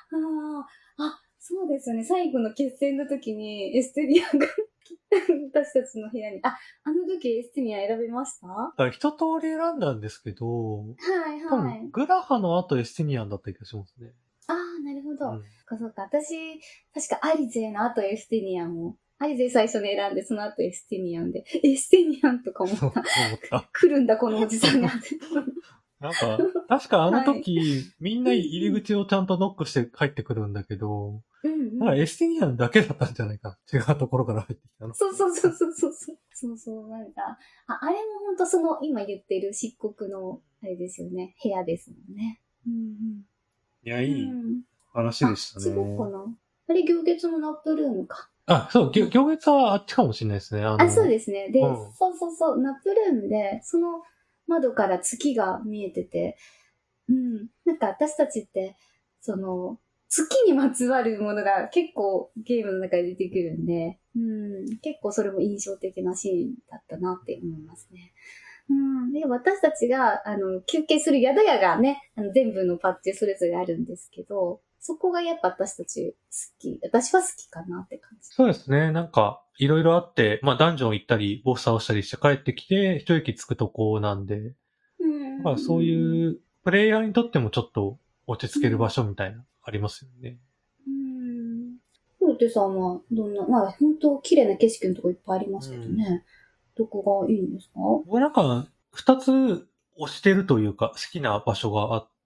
そうですよね。最後の決戦の時にエスティニアンが私たちの部屋に。あの時エスティニアン選べました？ 一通り選んだんですけど、 はいはい。 グラハの後エスティニアンだった気がしますね。 なるほど。そうか。私、確かアリゼの後エスティニアンを。アリゼ最初に選んで、その後エスティニアンで。エスティニアンとか思った。来るんだ、このおじさんが。 なんか、確かあの時、みんな入り口をちゃんとノックして入ってくるんだけど、なんかエスティニアンだけだったんじゃないか。違うところから入ってきたの。 そう、なんか、あれも本当その、今言ってる漆黒の、あれですよね、部屋ですもんね。 いや、いい話でしたね。 違うかな。あれ、行月のナップルームか。 そう、行月はあっちかもしれないですね。 そうですね。で、そう、ナップルームで、その窓から月が見えてて、なんか私たちって、その、月にまつわるものが結構ゲームの中で出てくるんで、結構それも印象的なシーンだったなって思いますね。で、私たちが、休憩する宿屋がね、全部のパッチそれぞれあるんですけど、そこがやっぱ私たち私は好きかなって感じ。 そうですね。なんか、いろいろあって、まあ、ダンジョン行ったり、ボス倒したりして帰ってきて、一息つくとこなんで、まあ、そういう、プレイヤーにとってもちょっと落ち着ける場所みたいな、ありますよね。 コルテさんは、どんな、まあ、本当綺麗な景色のとこいっぱいありますけどね。どこがいいんですか？ 僕なんか、二つ推してるというか、好きな場所があって、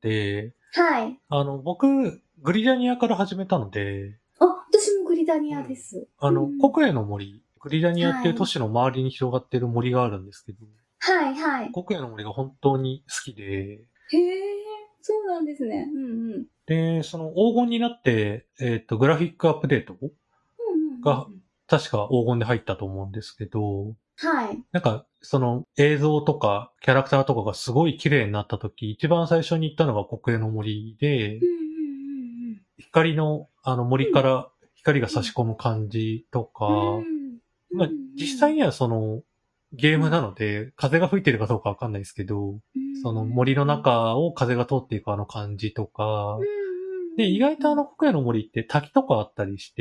はい。 僕、グリダニアから始めたので、 私もグリダニアです。 国営の森、グリダニアっていう都市の周りに広がってる森があるんですけど、 はい。 国営の森が本当に好きで、 へえ、そうなんですね。 で、その黄金になって、グラフィックアップデートが、確か黄金で入ったと思うんですけど、 はい。 なんか、その映像とかキャラクターとかがすごい綺麗になった時、一番最初に行ったのが国営の森で、光の森から光が差し込む感じとか、まあ実際にはそのゲームなので風が吹いてるかどうかわかんないですけど、その森の中を風が通っていく感じとか、で、意外と国営の森って滝とかあったりして、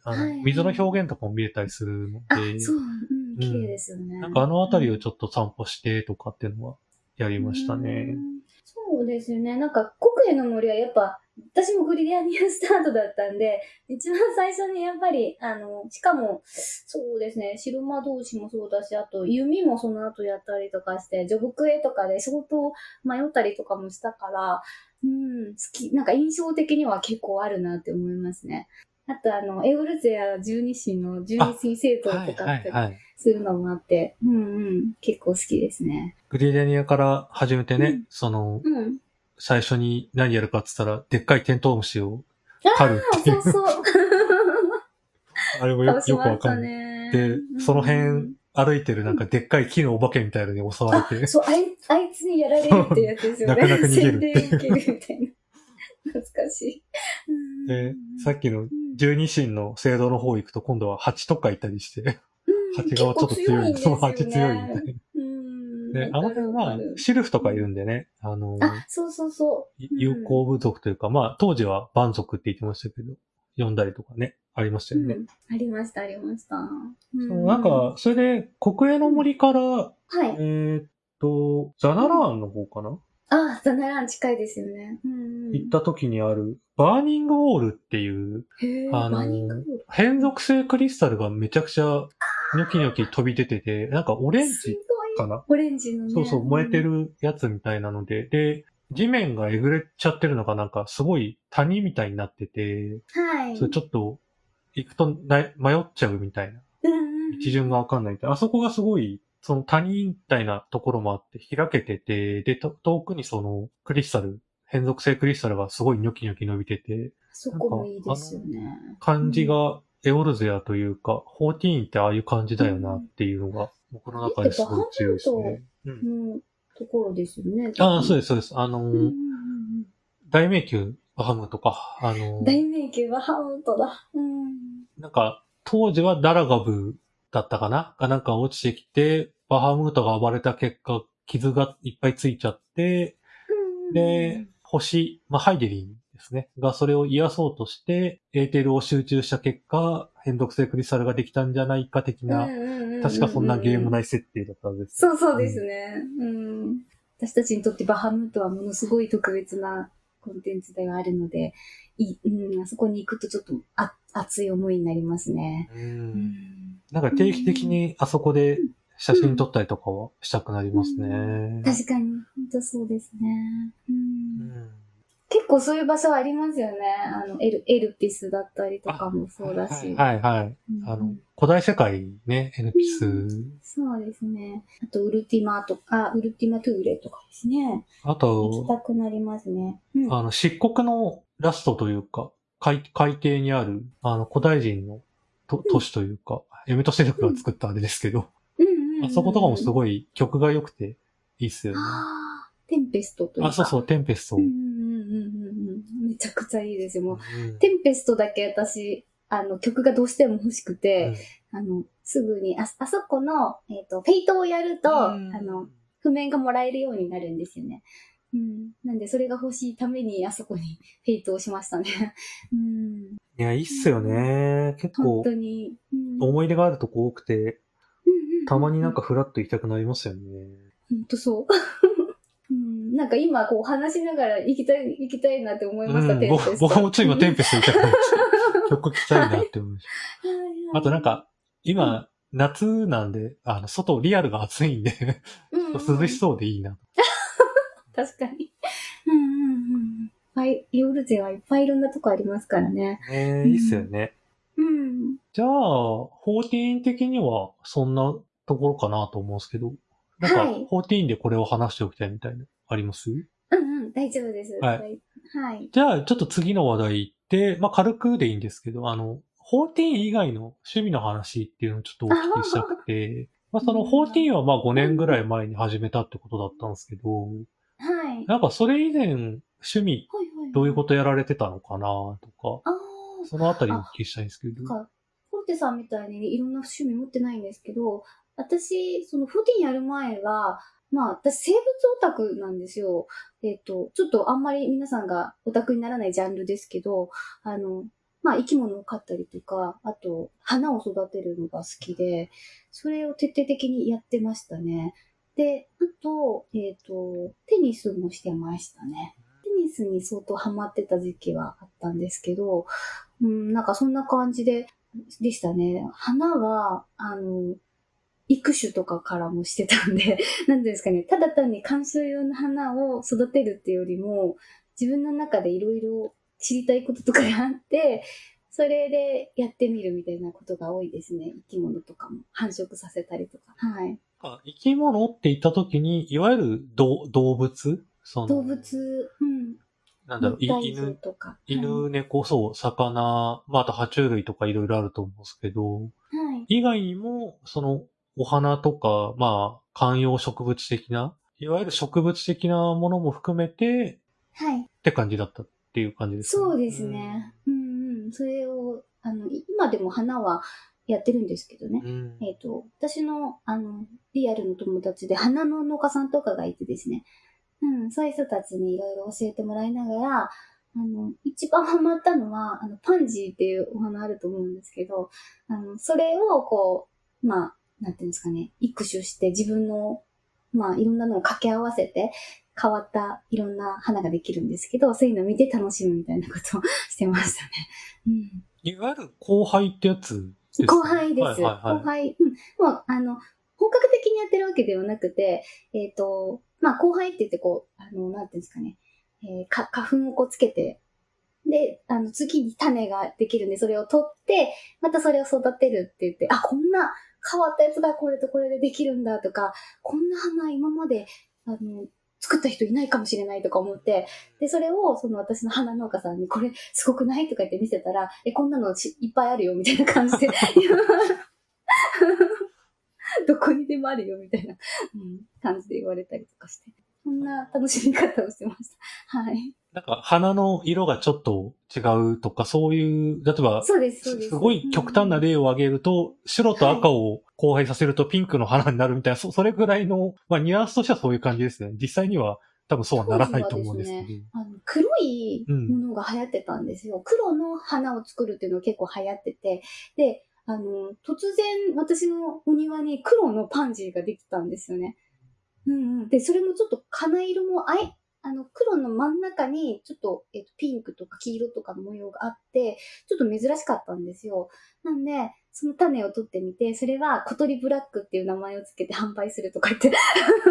水の表現とかも見れたりするので、 そう、綺麗ですよね。 なんかあの辺りをちょっと散歩してとかっていうのはやりましたね。 そうですよね。なんか、国営の森はやっぱ、私もグリデアニアスタートだったんで、一番最初にやっぱり、しかも、そうですね、白魔同士もそうだし、あと、弓もその後やったりとかして、ジョブクエとかで相当迷ったりとかもしたから、好き、なんか印象的には結構あるなって思いますね。あとエウルゼア十二神の十二神聖闘とかってするのもあって、結構好きですね。 グリデニアから始めてね、最初に何やるかって言ったら、でっかいテントウムシを狩るっていう。 そうそう。 あれもよくわかんない。で、その辺歩いてるなんかでっかい木のお化けみたいなのに襲われて。 そう、あいつにやられるってやつですよね。 泣く泣く逃げるっていう。 洗礼受けるみたいな。懐かしい。 で、さっきの十二神の聖堂の方行くと今度は蜂とかいたりして、蜂側ちょっと強い。そう、蜂強いみたいな。で、あの辺は、シルフとかいるんでね、 そうそうそう。 友好部族というか、まあ、当時は蛮族って言ってましたけど、読んだりとかね、ありましたよね。 ありました、ありました。 そうなんか、それで、国営の森から、ザナラーンの方かな、 ザナラーン近いですよね。 行った時にある、バーニングウォールっていう、変属性クリスタルがめちゃくちゃ、ニョキニョキ飛び出てて、なんかオレンジかな、 オレンジのね。 そうそう、燃えてるやつみたいなので、で、地面がえぐれちゃってるのがなんかすごい谷みたいになってて、それちょっと行くと迷っちゃうみたいな。道順がわかんないみたいな。あそこがすごい、その谷みたいなところもあって開けてて、で、遠くにそのクリスタル、変属性クリスタルがすごいニョキニョキ伸びてて、 そこもいいですよね。 感じがエオルゼアというか、14ってああいう感じだよなっていうのが、僕の中ですごい強いですね。 ところですよね。 そうです、そうです。大迷宮バハムートか。 大迷宮バハムートだ。 なんか、当時はダラガブだったかながなんか落ちてきて、バハムートが暴れた結果、傷がいっぱいついちゃって、で、星、ハイデリンですね。がそれを癒そうとして、エーテルを集中した結果、変属性クリスタルができたんじゃないか的な、確かそんなゲーム内設定だったんです。 そうですね。私たちにとってバハムートはものすごい特別なコンテンツではあるので、あそこに行くとちょっと熱い思いになりますね。 なんか定期的にあそこで写真撮ったりとかはしたくなりますね。 確かに、本当そうですね。結構そういう場所ありますよね。エルピスだったりとかもそうだし。 はいはい。古代世界ね、エルピス。 そうですね。あと、ウルティマトゥーレとかですね。 あと、 行きたくなりますね。 漆黒のラストというか、海底にある、古代人の都市というか、エメトセルクが作ったあれですけど、あそことかもすごい曲が良くていいっすよね。 テンペストというか。 そうそう、テンペスト。 めちゃくちゃいいですよ。もう、テンペストだけ私、曲がどうしても欲しくて、すぐに、あそこの、フェイトをやると、譜面がもらえるようになるんですよね。なんで、それが欲しいために、あそこにフェイトをしましたね。 いや、いいっすよね。結構、本当に、思い出があるとこ多くて、たまになんかフラッと行きたくなりますよね。 本当そう。なんか今こう話しながら行きたいなって思いました、テンペスト。 僕もつい今テンペスト行きたくなりました。曲聴きたいなって思いました。あとなんか、今、夏なんで、外リアルが暑いんで涼しそうでいいな。 確かに。ヨールゼはいっぱいいろんなとこありますからね。 いいっすよね。じゃあ、14的にはそんなところかなと思うんですけど、なんか、14でこれを話しておきたいみたいな、あります？ 大丈夫です。 はい。じゃあ、ちょっと次の話題行って、軽くでいいんですけど、14以外の趣味の話っていうのをちょっとお聞きしたくて、その14は5年ぐらい前に始めたってことだったんですけど、なんかそれ以前、趣味、どういうことやられてたのかなとか、そのあたりをお聞きしたいんですけど。 フォルテさんみたいにいろんな趣味持ってないんですけど、私、その14やる前は、私生物オタクなんですよ。ちょっとあんまり皆さんがオタクにならないジャンルですけど、生き物を飼ったりとか、あと、花を育てるのが好きで、それを徹底的にやってましたね。 で、あと、テニスもしてましたね。テニスに相当ハマってた時期はあったんですけど、なんかそんな感じでしたね。花は、育種とかからもしてたんで、なんですかね、ただ単に観賞用の花を育てるっていうよりも、自分の中でいろいろ知りたいこととかがあって、それでやってみるみたいなことが多いですね。生き物とかも繁殖させたりとか。はい。 生き物って言ったときに、いわゆる動物動物、 なんだろう、 立体像とか。 犬、猫、そう、魚、まあ、あと爬虫類とかいろいろあると思うんですけど、 はい。 以外にも、お花とか、まあ、観葉植物的な、いわゆる植物的なものも含めて、 はい。 って感じだったっていう感じですかね。 そうですね。それを、今でも花はやってるんですけどね。私の、リアルの友達で花の農家さんとかがいてですね。そういう人たちにいろいろ教えてもらいながら、一番ハマったのは、パンジーっていうお花あると思うんですけど、それをこう、まあ、なんていうんですかね、育種して自分の、まあ、いろんなのを掛け合わせて、変わったいろんな花ができるんですけど、そういうのを見て楽しむみたいなことをしてましたね。 いわゆる交配ってやつですか？ 後輩です。後輩。もう、本格的にやってるわけではなくて、まあ、後輩って言ってこう、なんていうんですかね、花粉をこうつけて、で、次に種ができるんで、それを取って、またそれを育てるって言って、あ、こんな変わったやつがこれとこれでできるんだとか、こんな花今まで、作った人いないかもしれないとか思って、で、それを、私の花農家さんに、これ、すごくないとか言って見せたら、こんなのいっぱいあるよ、みたいな感じで、どこにでもあるよ、みたいな、感じで言われたりとかして。そんな楽しみ方をしてました。はい。 なんか、花の色がちょっと違うとか、そういう、例えば、 そうです、そうです。 すごい極端な例を挙げると、白と赤を交配させるとピンクの花になるみたいな、それぐらいの、まあ、ニュアンスとしてはそういう感じですね。実際には多分そうはならないと思うんですけど。 黒いものが流行ってたんですよ。黒の花を作るっていうのが結構流行ってて、で、突然私のお庭に黒のパンジーができたんですよね。で、それもちょっと花色も黒の真ん中にちょっと、ピンクとか黄色とかの模様があって、ちょっと珍しかったんですよ。なんで、その種を取ってみて、それは小鳥ブラックっていう名前をつけて販売するとか言って。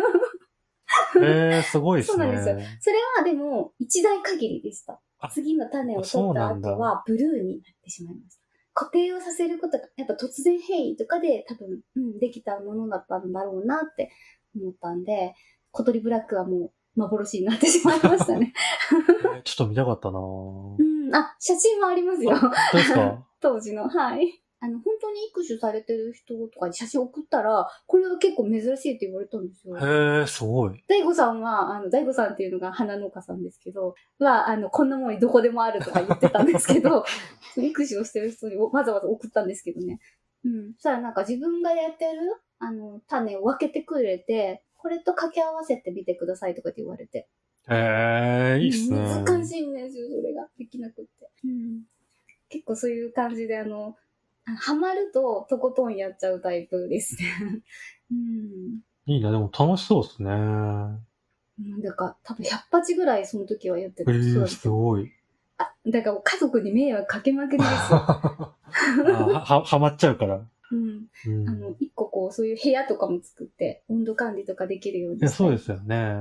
すごいですね。 そうなんですよ。それはでも、一台限りでした。次の種を取った後は、ブルーになってしまいました。固定をさせることが、やっぱ突然変異とかで多分、できたものだったんだろうなって思ったんで、小鳥ブラックはもう幻になってしまいましたね。 ちょっと見たかったな写真もありますよ。 本当ですか？ 当時の、はい。本当に育種されてる人とかに写真送ったら、これは結構珍しいって言われたんですよ。 へすごい。 大悟さんは、大悟さんっていうのが花農家さんですけど、こんなもんどこでもあるとか言ってたんですけど、育種をしてる人にわざわざ送ったんですけどね。そしたらなんか自分がやってる、種を分けてくれて、これと掛け合わせてみてくださいとかって言われて。 いいっすね。 難しいんですよ、それが。できなくって。結構そういう感じで、ハマるととことんやっちゃうタイプですね。 いいな、でも楽しそうですね。 だから多分100鉢ぐらいその時はやってる。 すごい。 だから家族に迷惑かけまくりですよ。 はまっちゃうから。 一個こう、そういう部屋とかも作って、温度管理とかできるようにして。 そうですよね。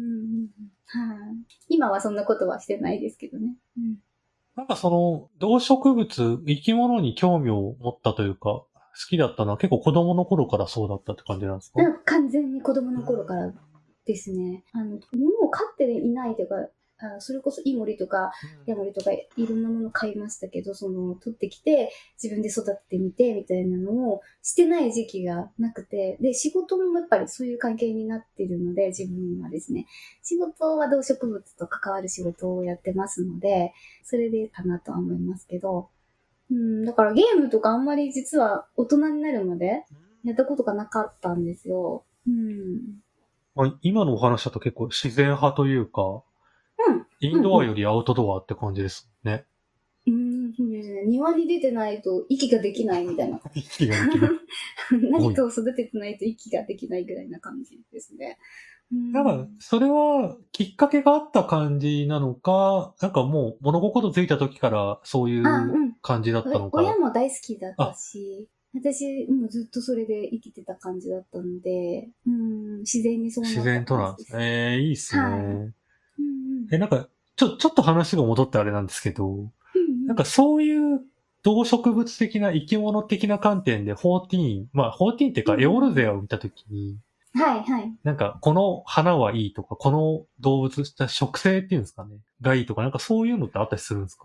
今はそんなことはしてないですけどね。 なんか動植物、生き物に興味を持ったというか、好きだったのは結構子供の頃からそうだったって感じなんですか？ 完全に子供の頃からですね。物を飼っていないというか、それこそイモリとかヤモリとかいろんなもの買いましたけど、取ってきて自分で育ててみてみたいなのをしてない時期がなくて、で、仕事もやっぱりそういう関係になっているので、自分はですね、仕事は動植物と関わる仕事をやってますので、それでかなとは思いますけど、だからゲームとかあんまり実は大人になるまでやったことがなかったんですよ。 今のお話だと結構自然派というか、インドアよりアウトドアって感じですね。 そうですね。 ね。庭に出てないと息ができないみたいな。 息ができない。 何かを育ててないと息ができないぐらいな感じですね。 なんか、それは、きっかけがあった感じなのか、なんかもう物心ついた時からそういう感じだったのか。 親も大好きだったし、私もずっとそれで生きてた感じだったので、自然にそうなった自然となんですね。いいっすね。 はいなんか、ちょっと話が戻ってあれなんですけど、なんかそういう動植物的な生き物的な観点で14、まあ14っていうかエオルゼアを見たときに、 はいはい。 なんかこの花はいいとか、この動物、植生っていうんですかね、がいいとか、なんかそういうのってあったりするんですか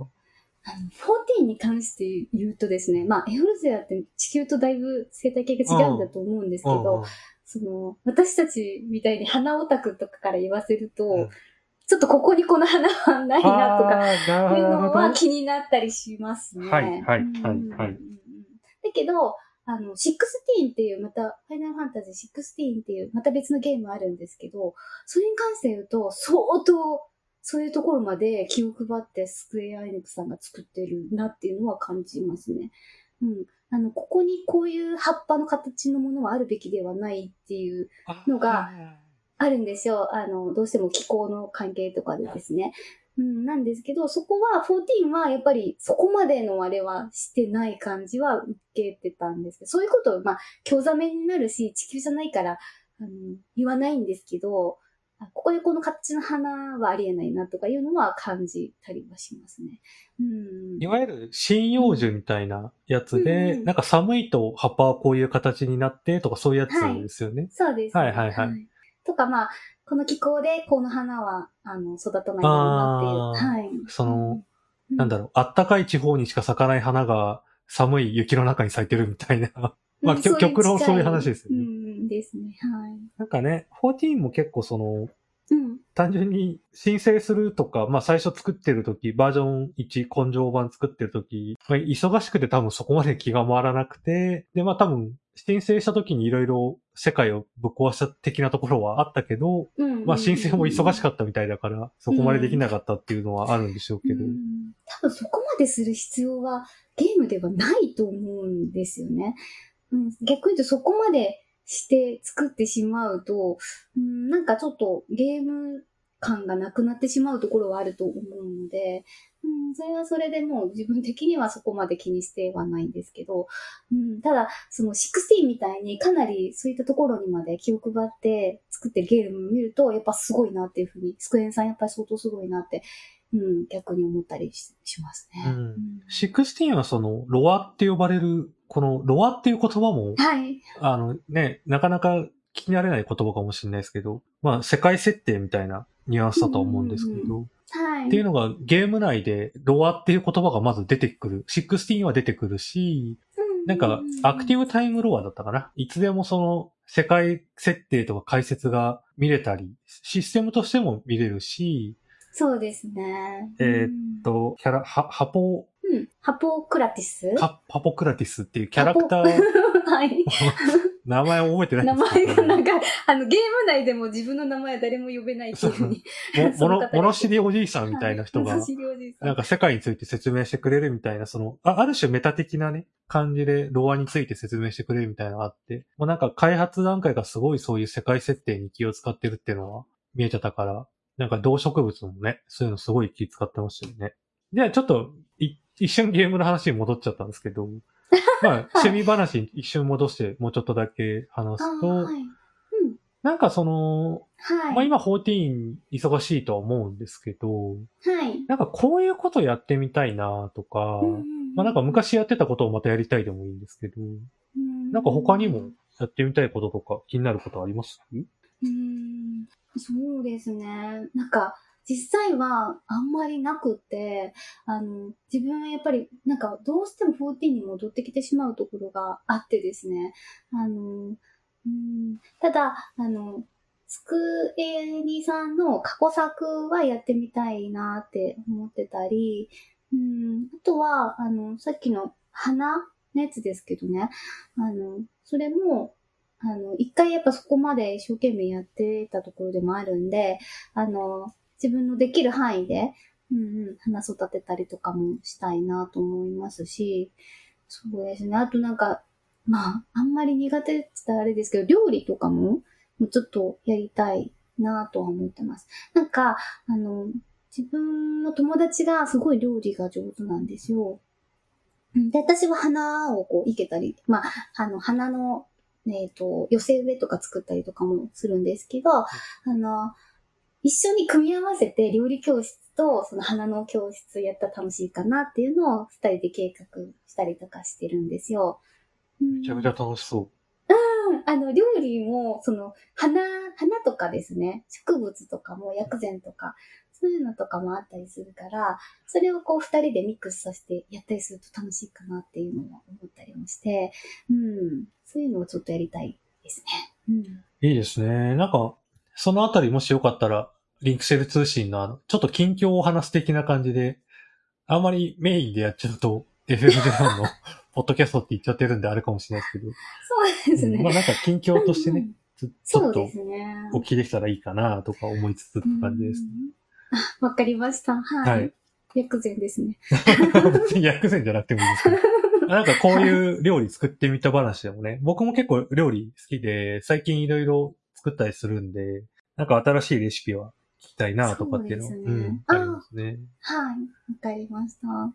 14に関して言うとですね、まあ、エオルゼアって地球とだいぶ生態系が違うんだと思うんですけど、私たちみたいに花オタクとかから言わせると、ちょっとここにこの花はないなとか、いうのは気になったりしますね。 はい。だけど、16っていうまた、ファイナルファンタジー16っていうまた別のゲームあるんですけど、それに関して言うと、相当、そういうところまで気を配ってスクエアエニックスさんが作ってるなっていうのは感じますね。ここにこういう葉っぱの形のものはあるべきではないっていうのがあるんですよ。どうしても気候の関係とかでですね。なんですけど、そこは、14はやっぱりそこまでのあれはしてない感じは受けてたんですけど、そういうことを、まあ、興ざめになるし、地球じゃないから、言わないんですけど、ここでこの形の花はありえないなとかいうのは感じたりはしますね。 いわゆる針葉樹みたいなやつで、なんか寒いと葉っぱはこういう形になってとかそういうやつですよね。はい、 そうです、ね。はい。とかまあ、この気候でこの花は育たないだろうなっていう。 なんだろう、あったかい地方にしか咲かない花が寒い雪の中に咲いてるみたいな。まあ、極論そういう話ですよね。 ですね。はい。 なんかね、14も結構単純に申請するとか、まあ最初作ってる時、バージョン1根性版作ってる時、まあ、忙しくて多分そこまで気が回らなくて、でまあ多分申請した時にいろいろ世界をぶっ壊した的なところはあったけど、まあ申請も忙しかったみたいだから、そこまでできなかったっていうのはあるんでしょうけど。 多分そこまでする必要はゲームではないと思うんですよね。逆に言うとそこまでして作ってしまうと、なんかちょっとゲーム感がなくなってしまうところはあると思うので、それはそれでもう自分的にはそこまで気にしてはないんですけど、ただ、その16みたいにかなりそういったところにまで気を配って作ってるゲームを見ると、やっぱすごいなっていうふうに、スクエンさんやっぱり相当すごいなって、逆に思ったりしますね。 16はロアって呼ばれる、このロアっていう言葉も、 はい。 なかなか聞き慣れない言葉かもしれないですけど、まあ世界設定みたいなニュアンスだと思うんですけど、っていうのがゲーム内でロアっていう言葉がまず出てくる。16は出てくるし、なんかアクティブタイムロアだったかな。いつでも世界設定とか解説が見れたり、システムとしても見れるし、 そうですね。 ハポクラティスハポクラティスっていうキャラクター。はい。名前を覚えてないんですけど、 名前がなんか、ゲーム内でも自分の名前は誰も呼べないっていうふうに。 物知りおじいさんみたいな人が、なんか世界について説明してくれるみたいな、ある種メタ的なね、感じでロアについて説明してくれるみたいなのがあって、もうなんか開発段階がすごいそういう世界設定に気を使ってるっていうのは見えてたから、なんか動植物もね、そういうのすごい気使ってましたよね。じゃあちょっと、一瞬ゲームの話に戻っちゃったんですけど、まあ、趣味話に一瞬戻してもうちょっとだけ話すと、なんかまあ今14忙しいとは思うんですけど、なんかこういうことやってみたいなとか、まあなんか昔やってたことをまたやりたいでもいいんですけど、なんか他にもやってみたいこととか気になることありますそうですね。なんか、実際はあんまりなくて、自分はやっぱり、なんかどうしても14に戻ってきてしまうところがあってですね。ただ、スクエニさんの過去作はやってみたいなって思ってたり、あとは、さっきの花のやつですけどね、それも、一回やっぱそこまで一生懸命やってたところでもあるんで、自分のできる範囲で、 花育てたりとかもしたいなと思いますし、そうですね。あとなんか、あんまり苦手って言ったらあれですけど、料理とかもちょっとやりたいなとは思ってます。なんか、自分の友達がすごい料理が上手なんですよ。で、私は花をこう、生けたり、花の、寄せ植えとか作ったりとかもするんですけど、一緒に組み合わせて料理教室とその花の教室やったら楽しいかなっていうのを二人で計画したりとかしてるんですよ。 めちゃめちゃ楽しそう。 料理も、花とかですね、植物とかも薬膳とか、そういうのとかもあったりするから、それをこう二人でミックスさせてやったりすると楽しいかなっていうのを思ったりもして、そういうのをちょっとやりたいですね。 いいですね。なんか、そのあたりもしよかったら、リンクシェル通信のちょっと近況を話す的な感じで、あんまりメインでやっちゃうと、FF0 のポッドキャストって言っちゃってるんであれかもしれないですけど。 そうですね。 なんか近況としてね、ちょっとお聞きできたらいいかなとか思いつつって感じです。 わかりました。はい。薬膳ですね。 別に薬膳じゃなくてもいいですけど。なんかこういう料理作ってみた話でもね、僕も結構料理好きで、最近いろいろ作ったりするんで、なんか新しいレシピは聞きたいなとかっていうのは、ありますね。 はい。わかりました。 はい。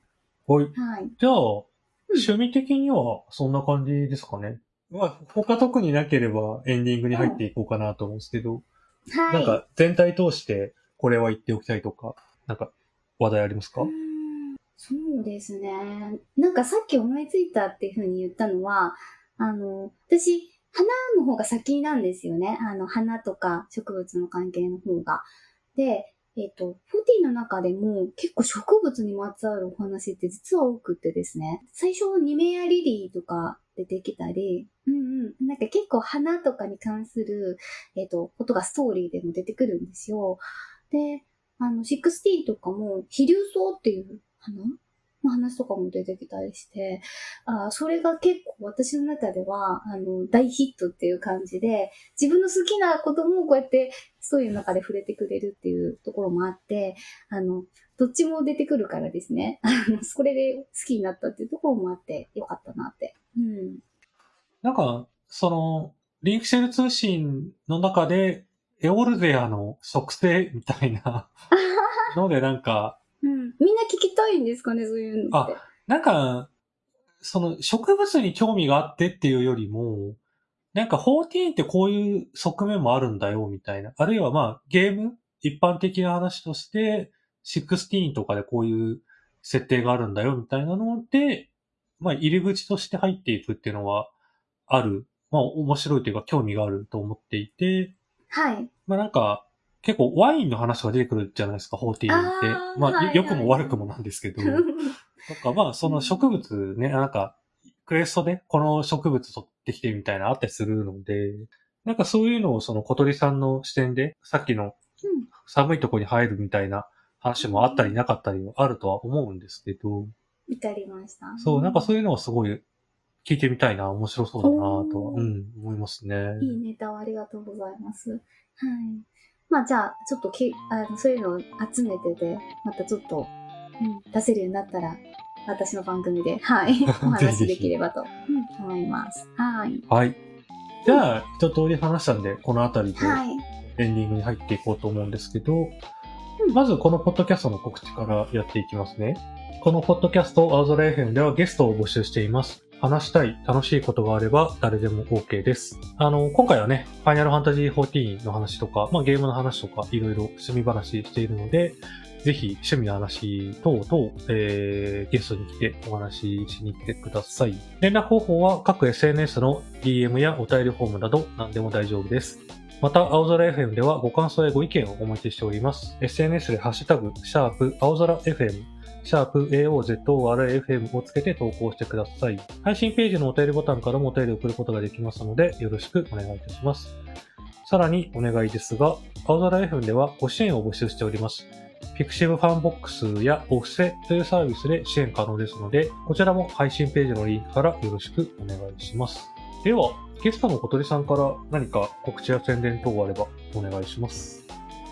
じゃあ、趣味的にはそんな感じですかね。他特になければエンディングに入っていこうかなと思うんですけど、なんか全体通してこれは言っておきたいとか、なんか話題ありますか？ そうですね。なんかさっき思いついたっていうふうに言ったのは、私、花の方が先なんですよね。花とか植物の関係の方が。で、14の中でも結構植物にまつわるお話って実は多くってですね。最初ニメアリリーとか出てきたり、なんか結構花とかに関する、ことがストーリーでも出てくるんですよ。で、16とかも飛竜草っていう花の話とかも出てきたりして、それが結構私の中では、大ヒットっていう感じで、自分の好きなこともこうやってストーリーの中で触れてくれるっていうところもあって、どっちも出てくるからですね。それで好きになったっていうところもあって、よかったなって。 なんか、リンクシェル通信の中で、エオルゼアの属性みたいなのでなんか、 みんな聞きたいんですかね、そういうのって。 なんか、植物に興味があってっていうよりも、なんか14ってこういう側面もあるんだよ、みたいな。あるいはゲーム一般的な話として、16とかでこういう設定があるんだよ、みたいなので、入り口として入っていくっていうのはある。面白いというか興味があると思っていて、 はい。 なんか、結構ワインの話が出てくるじゃないですか、14って。良くも悪くもなんですけど。とか、その植物ね、なんか、クエストでこの植物取ってきてみたいなあったりするので、なんかそういうのをその小鳥さんの視点で、さっきの寒いとこに入るみたいな話もあったりなかったりもあるとは思うんですけど。 わかりました。 そう、なんかそういうのをすごい聞いてみたいな、面白そうだなとは、思いますね。 いいネタをありがとうございます。はい。じゃあ、ちょっとそういうのを集めてて、またちょっと、出せるようになったら、私の番組で、はい、お話できればと思います。はい。 はい。じゃあ、一通り話したんで、このあたりでエンディングに入っていこうと思うんですけど、まずこのポッドキャストの告知からやっていきますね。このポッドキャスト、青空 FM ではゲストを募集しています。話したい、楽しいことがあれば誰でも OK です。今回はね、ファイナルファンタジー14の話とか、ゲームの話とか、いろいろ趣味話しているので、ぜひ趣味の話等々、ゲストに来てお話ししに来てください。連絡方法は各 SNS の DM やお便りフォームなど何でも大丈夫です。また、青空 FM ではご感想やご意見をお待ちしております。SNS でハッシュタグ、青空 FM、#AOZORAFM をつけて投稿してください。配信ページのお便りボタンからもお便りを送ることができますので、よろしくお願いいたします。さらにお願いですが、青空 FM ではご支援を募集しております。ピクシブファンボックスやお布施というサービスで支援可能ですので、こちらも配信ページのリンクからよろしくお願いします。では、ゲストの小鳥さんから何か告知や宣伝等があればお願いします。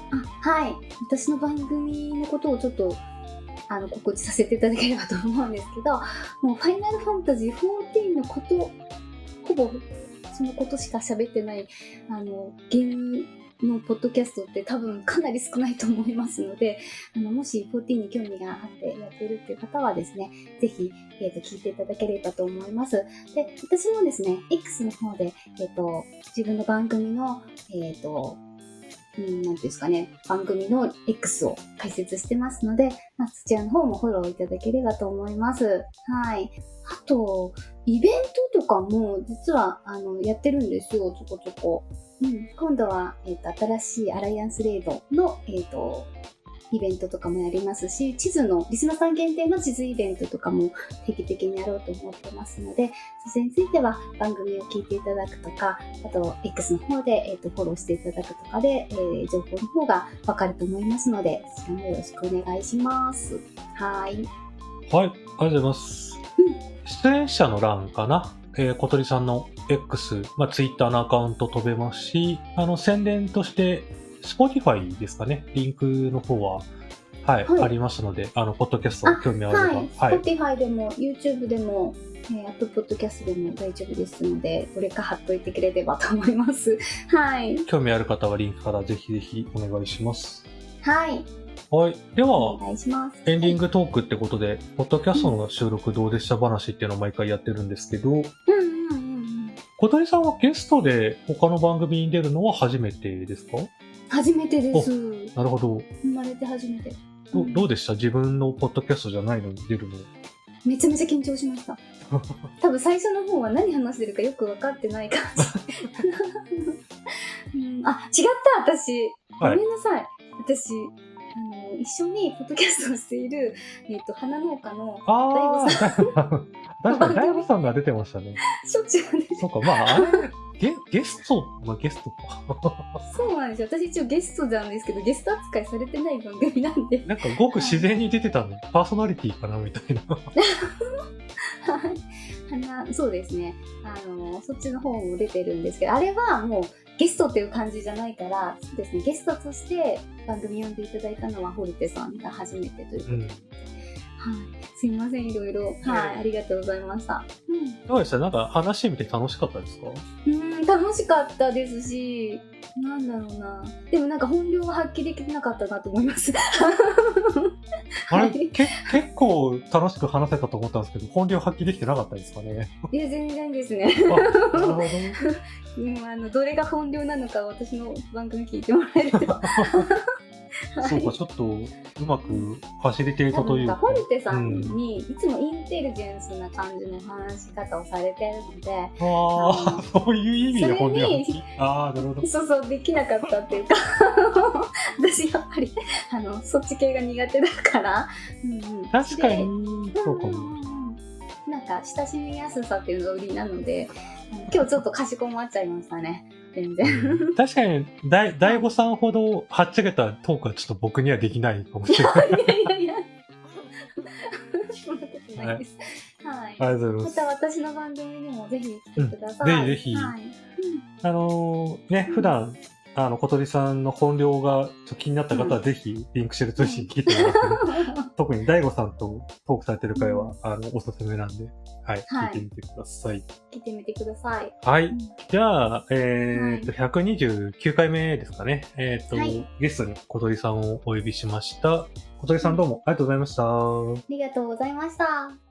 はい。私の番組のことをちょっと、告知させていただければと思うんですけど、もう、ファイナルファンタジー14のこと、ほぼ、そのことしか喋ってない、ゲームのポッドキャストって多分かなり少ないと思いますので、もし14に興味があってやっているっていう方はですね、ぜひ、聞いていただければと思います。で、私もですね、X の方で、自分の番組の、なんていうんですかね、番組の X を解説してますので、そちらの方もフォローいただければと思います。はい。あと、イベントとかも実はやってるんですよ、ちょこちょこ。今度は、新しいアライアンスレードの、イベントとかもやりますし、地図の、リスナーさん限定の地図イベントとかも定期的にやろうと思ってますので、それについては番組を聞いていただくとか、あと X の方で、フォローしていただくとかで、情報の方がわかると思いますので、そちらもよろしくお願いします。はい。 はい、ありがとうございます。出演者の欄かな。小鳥さんの X、Twitter のアカウント飛べますし、宣伝として、Spotify ですかね。リンクの方は、はい、ありますので、ポッドキャスト興味あれば。 はい。Spotify でも、YouTube でも、あと、ポッドキャストでも大丈夫ですので、どれか貼っといてくれればと思います。はい。 興味ある方はリンクからぜひぜひお願いします。 はい。 はい。では、 お願いします。 エンディングトークってことで、ポッドキャストの収録どうでした話っていうのを毎回やってるんですけど、小鳥さんはゲストで他の番組に出るのは初めてですか？ 初めてです。 なるほど。 生まれて初めて。 どうでした？自分のポッドキャストじゃないのに出るの？ めちゃめちゃ緊張しました。多分最初の方は何話してるかよく分かってない感じ。違った、私。ごめんなさい。私、一緒にポッドキャストをしている、花農家の大悟さん。 確かに大悟さんが出てましたね。 しょっちゅうね。 そうか、あれ、ゲストか。 そうなんですよ。私一応ゲストなんですけど、ゲスト扱いされてない番組なんで。 なんかごく自然に出てたの、パーソナリティかなみたいな。 そうですね。そっちの方も出てるんですけど、あれはもうゲストっていう感じじゃないから、そうですね、ゲストとして番組呼んでいただいたのはホルテさんが初めてということで。はい。すいません、いろいろ。はい、ありがとうございました。 どうでした？なんか話してみて楽しかったですか？ 楽しかったですし、なんだろうな。でもなんか本領が発揮できなかったなと思います。 あれ、結構楽しく話せたと思ったんですけど、本領発揮できてなかったですかね。 いや、全然ですね。 なるほど。どれが本領なのか私の番組聞いてもらえると。 そうか、ちょっとうまくファシリテートというか。 ホルテさんにいつもインテリジェンスな感じの話し方をされてるので、 そういう意味で本領発揮。なるほど。 そう、できなかったっていうか、私やっぱりそっち系が苦手だから、 確かに、そうかも。 なんか親しみやすさっていうのが売りなので、今日ちょっとかしこまっちゃいましたね。全然。 確かに、大悟さんほどはっちゃけたトークはちょっと僕にはできないかもしれない。 いや。そんなことないです。はい。 ありがとうございます。 また私の番組にもぜひ来てください。 ぜひ。普段、小鳥さんの本領が気になった方はぜひ、リンクシェル通信聞いてもらって、特に大悟さんとトークされてる回は、おすすめなんで、はい、聞いてみてください。 聞いてみてください。 はい。じゃあ、129回目ですかね。ゲストに小鳥さんをお呼びしました。小鳥さんどうもありがとうございました。 ありがとうございました。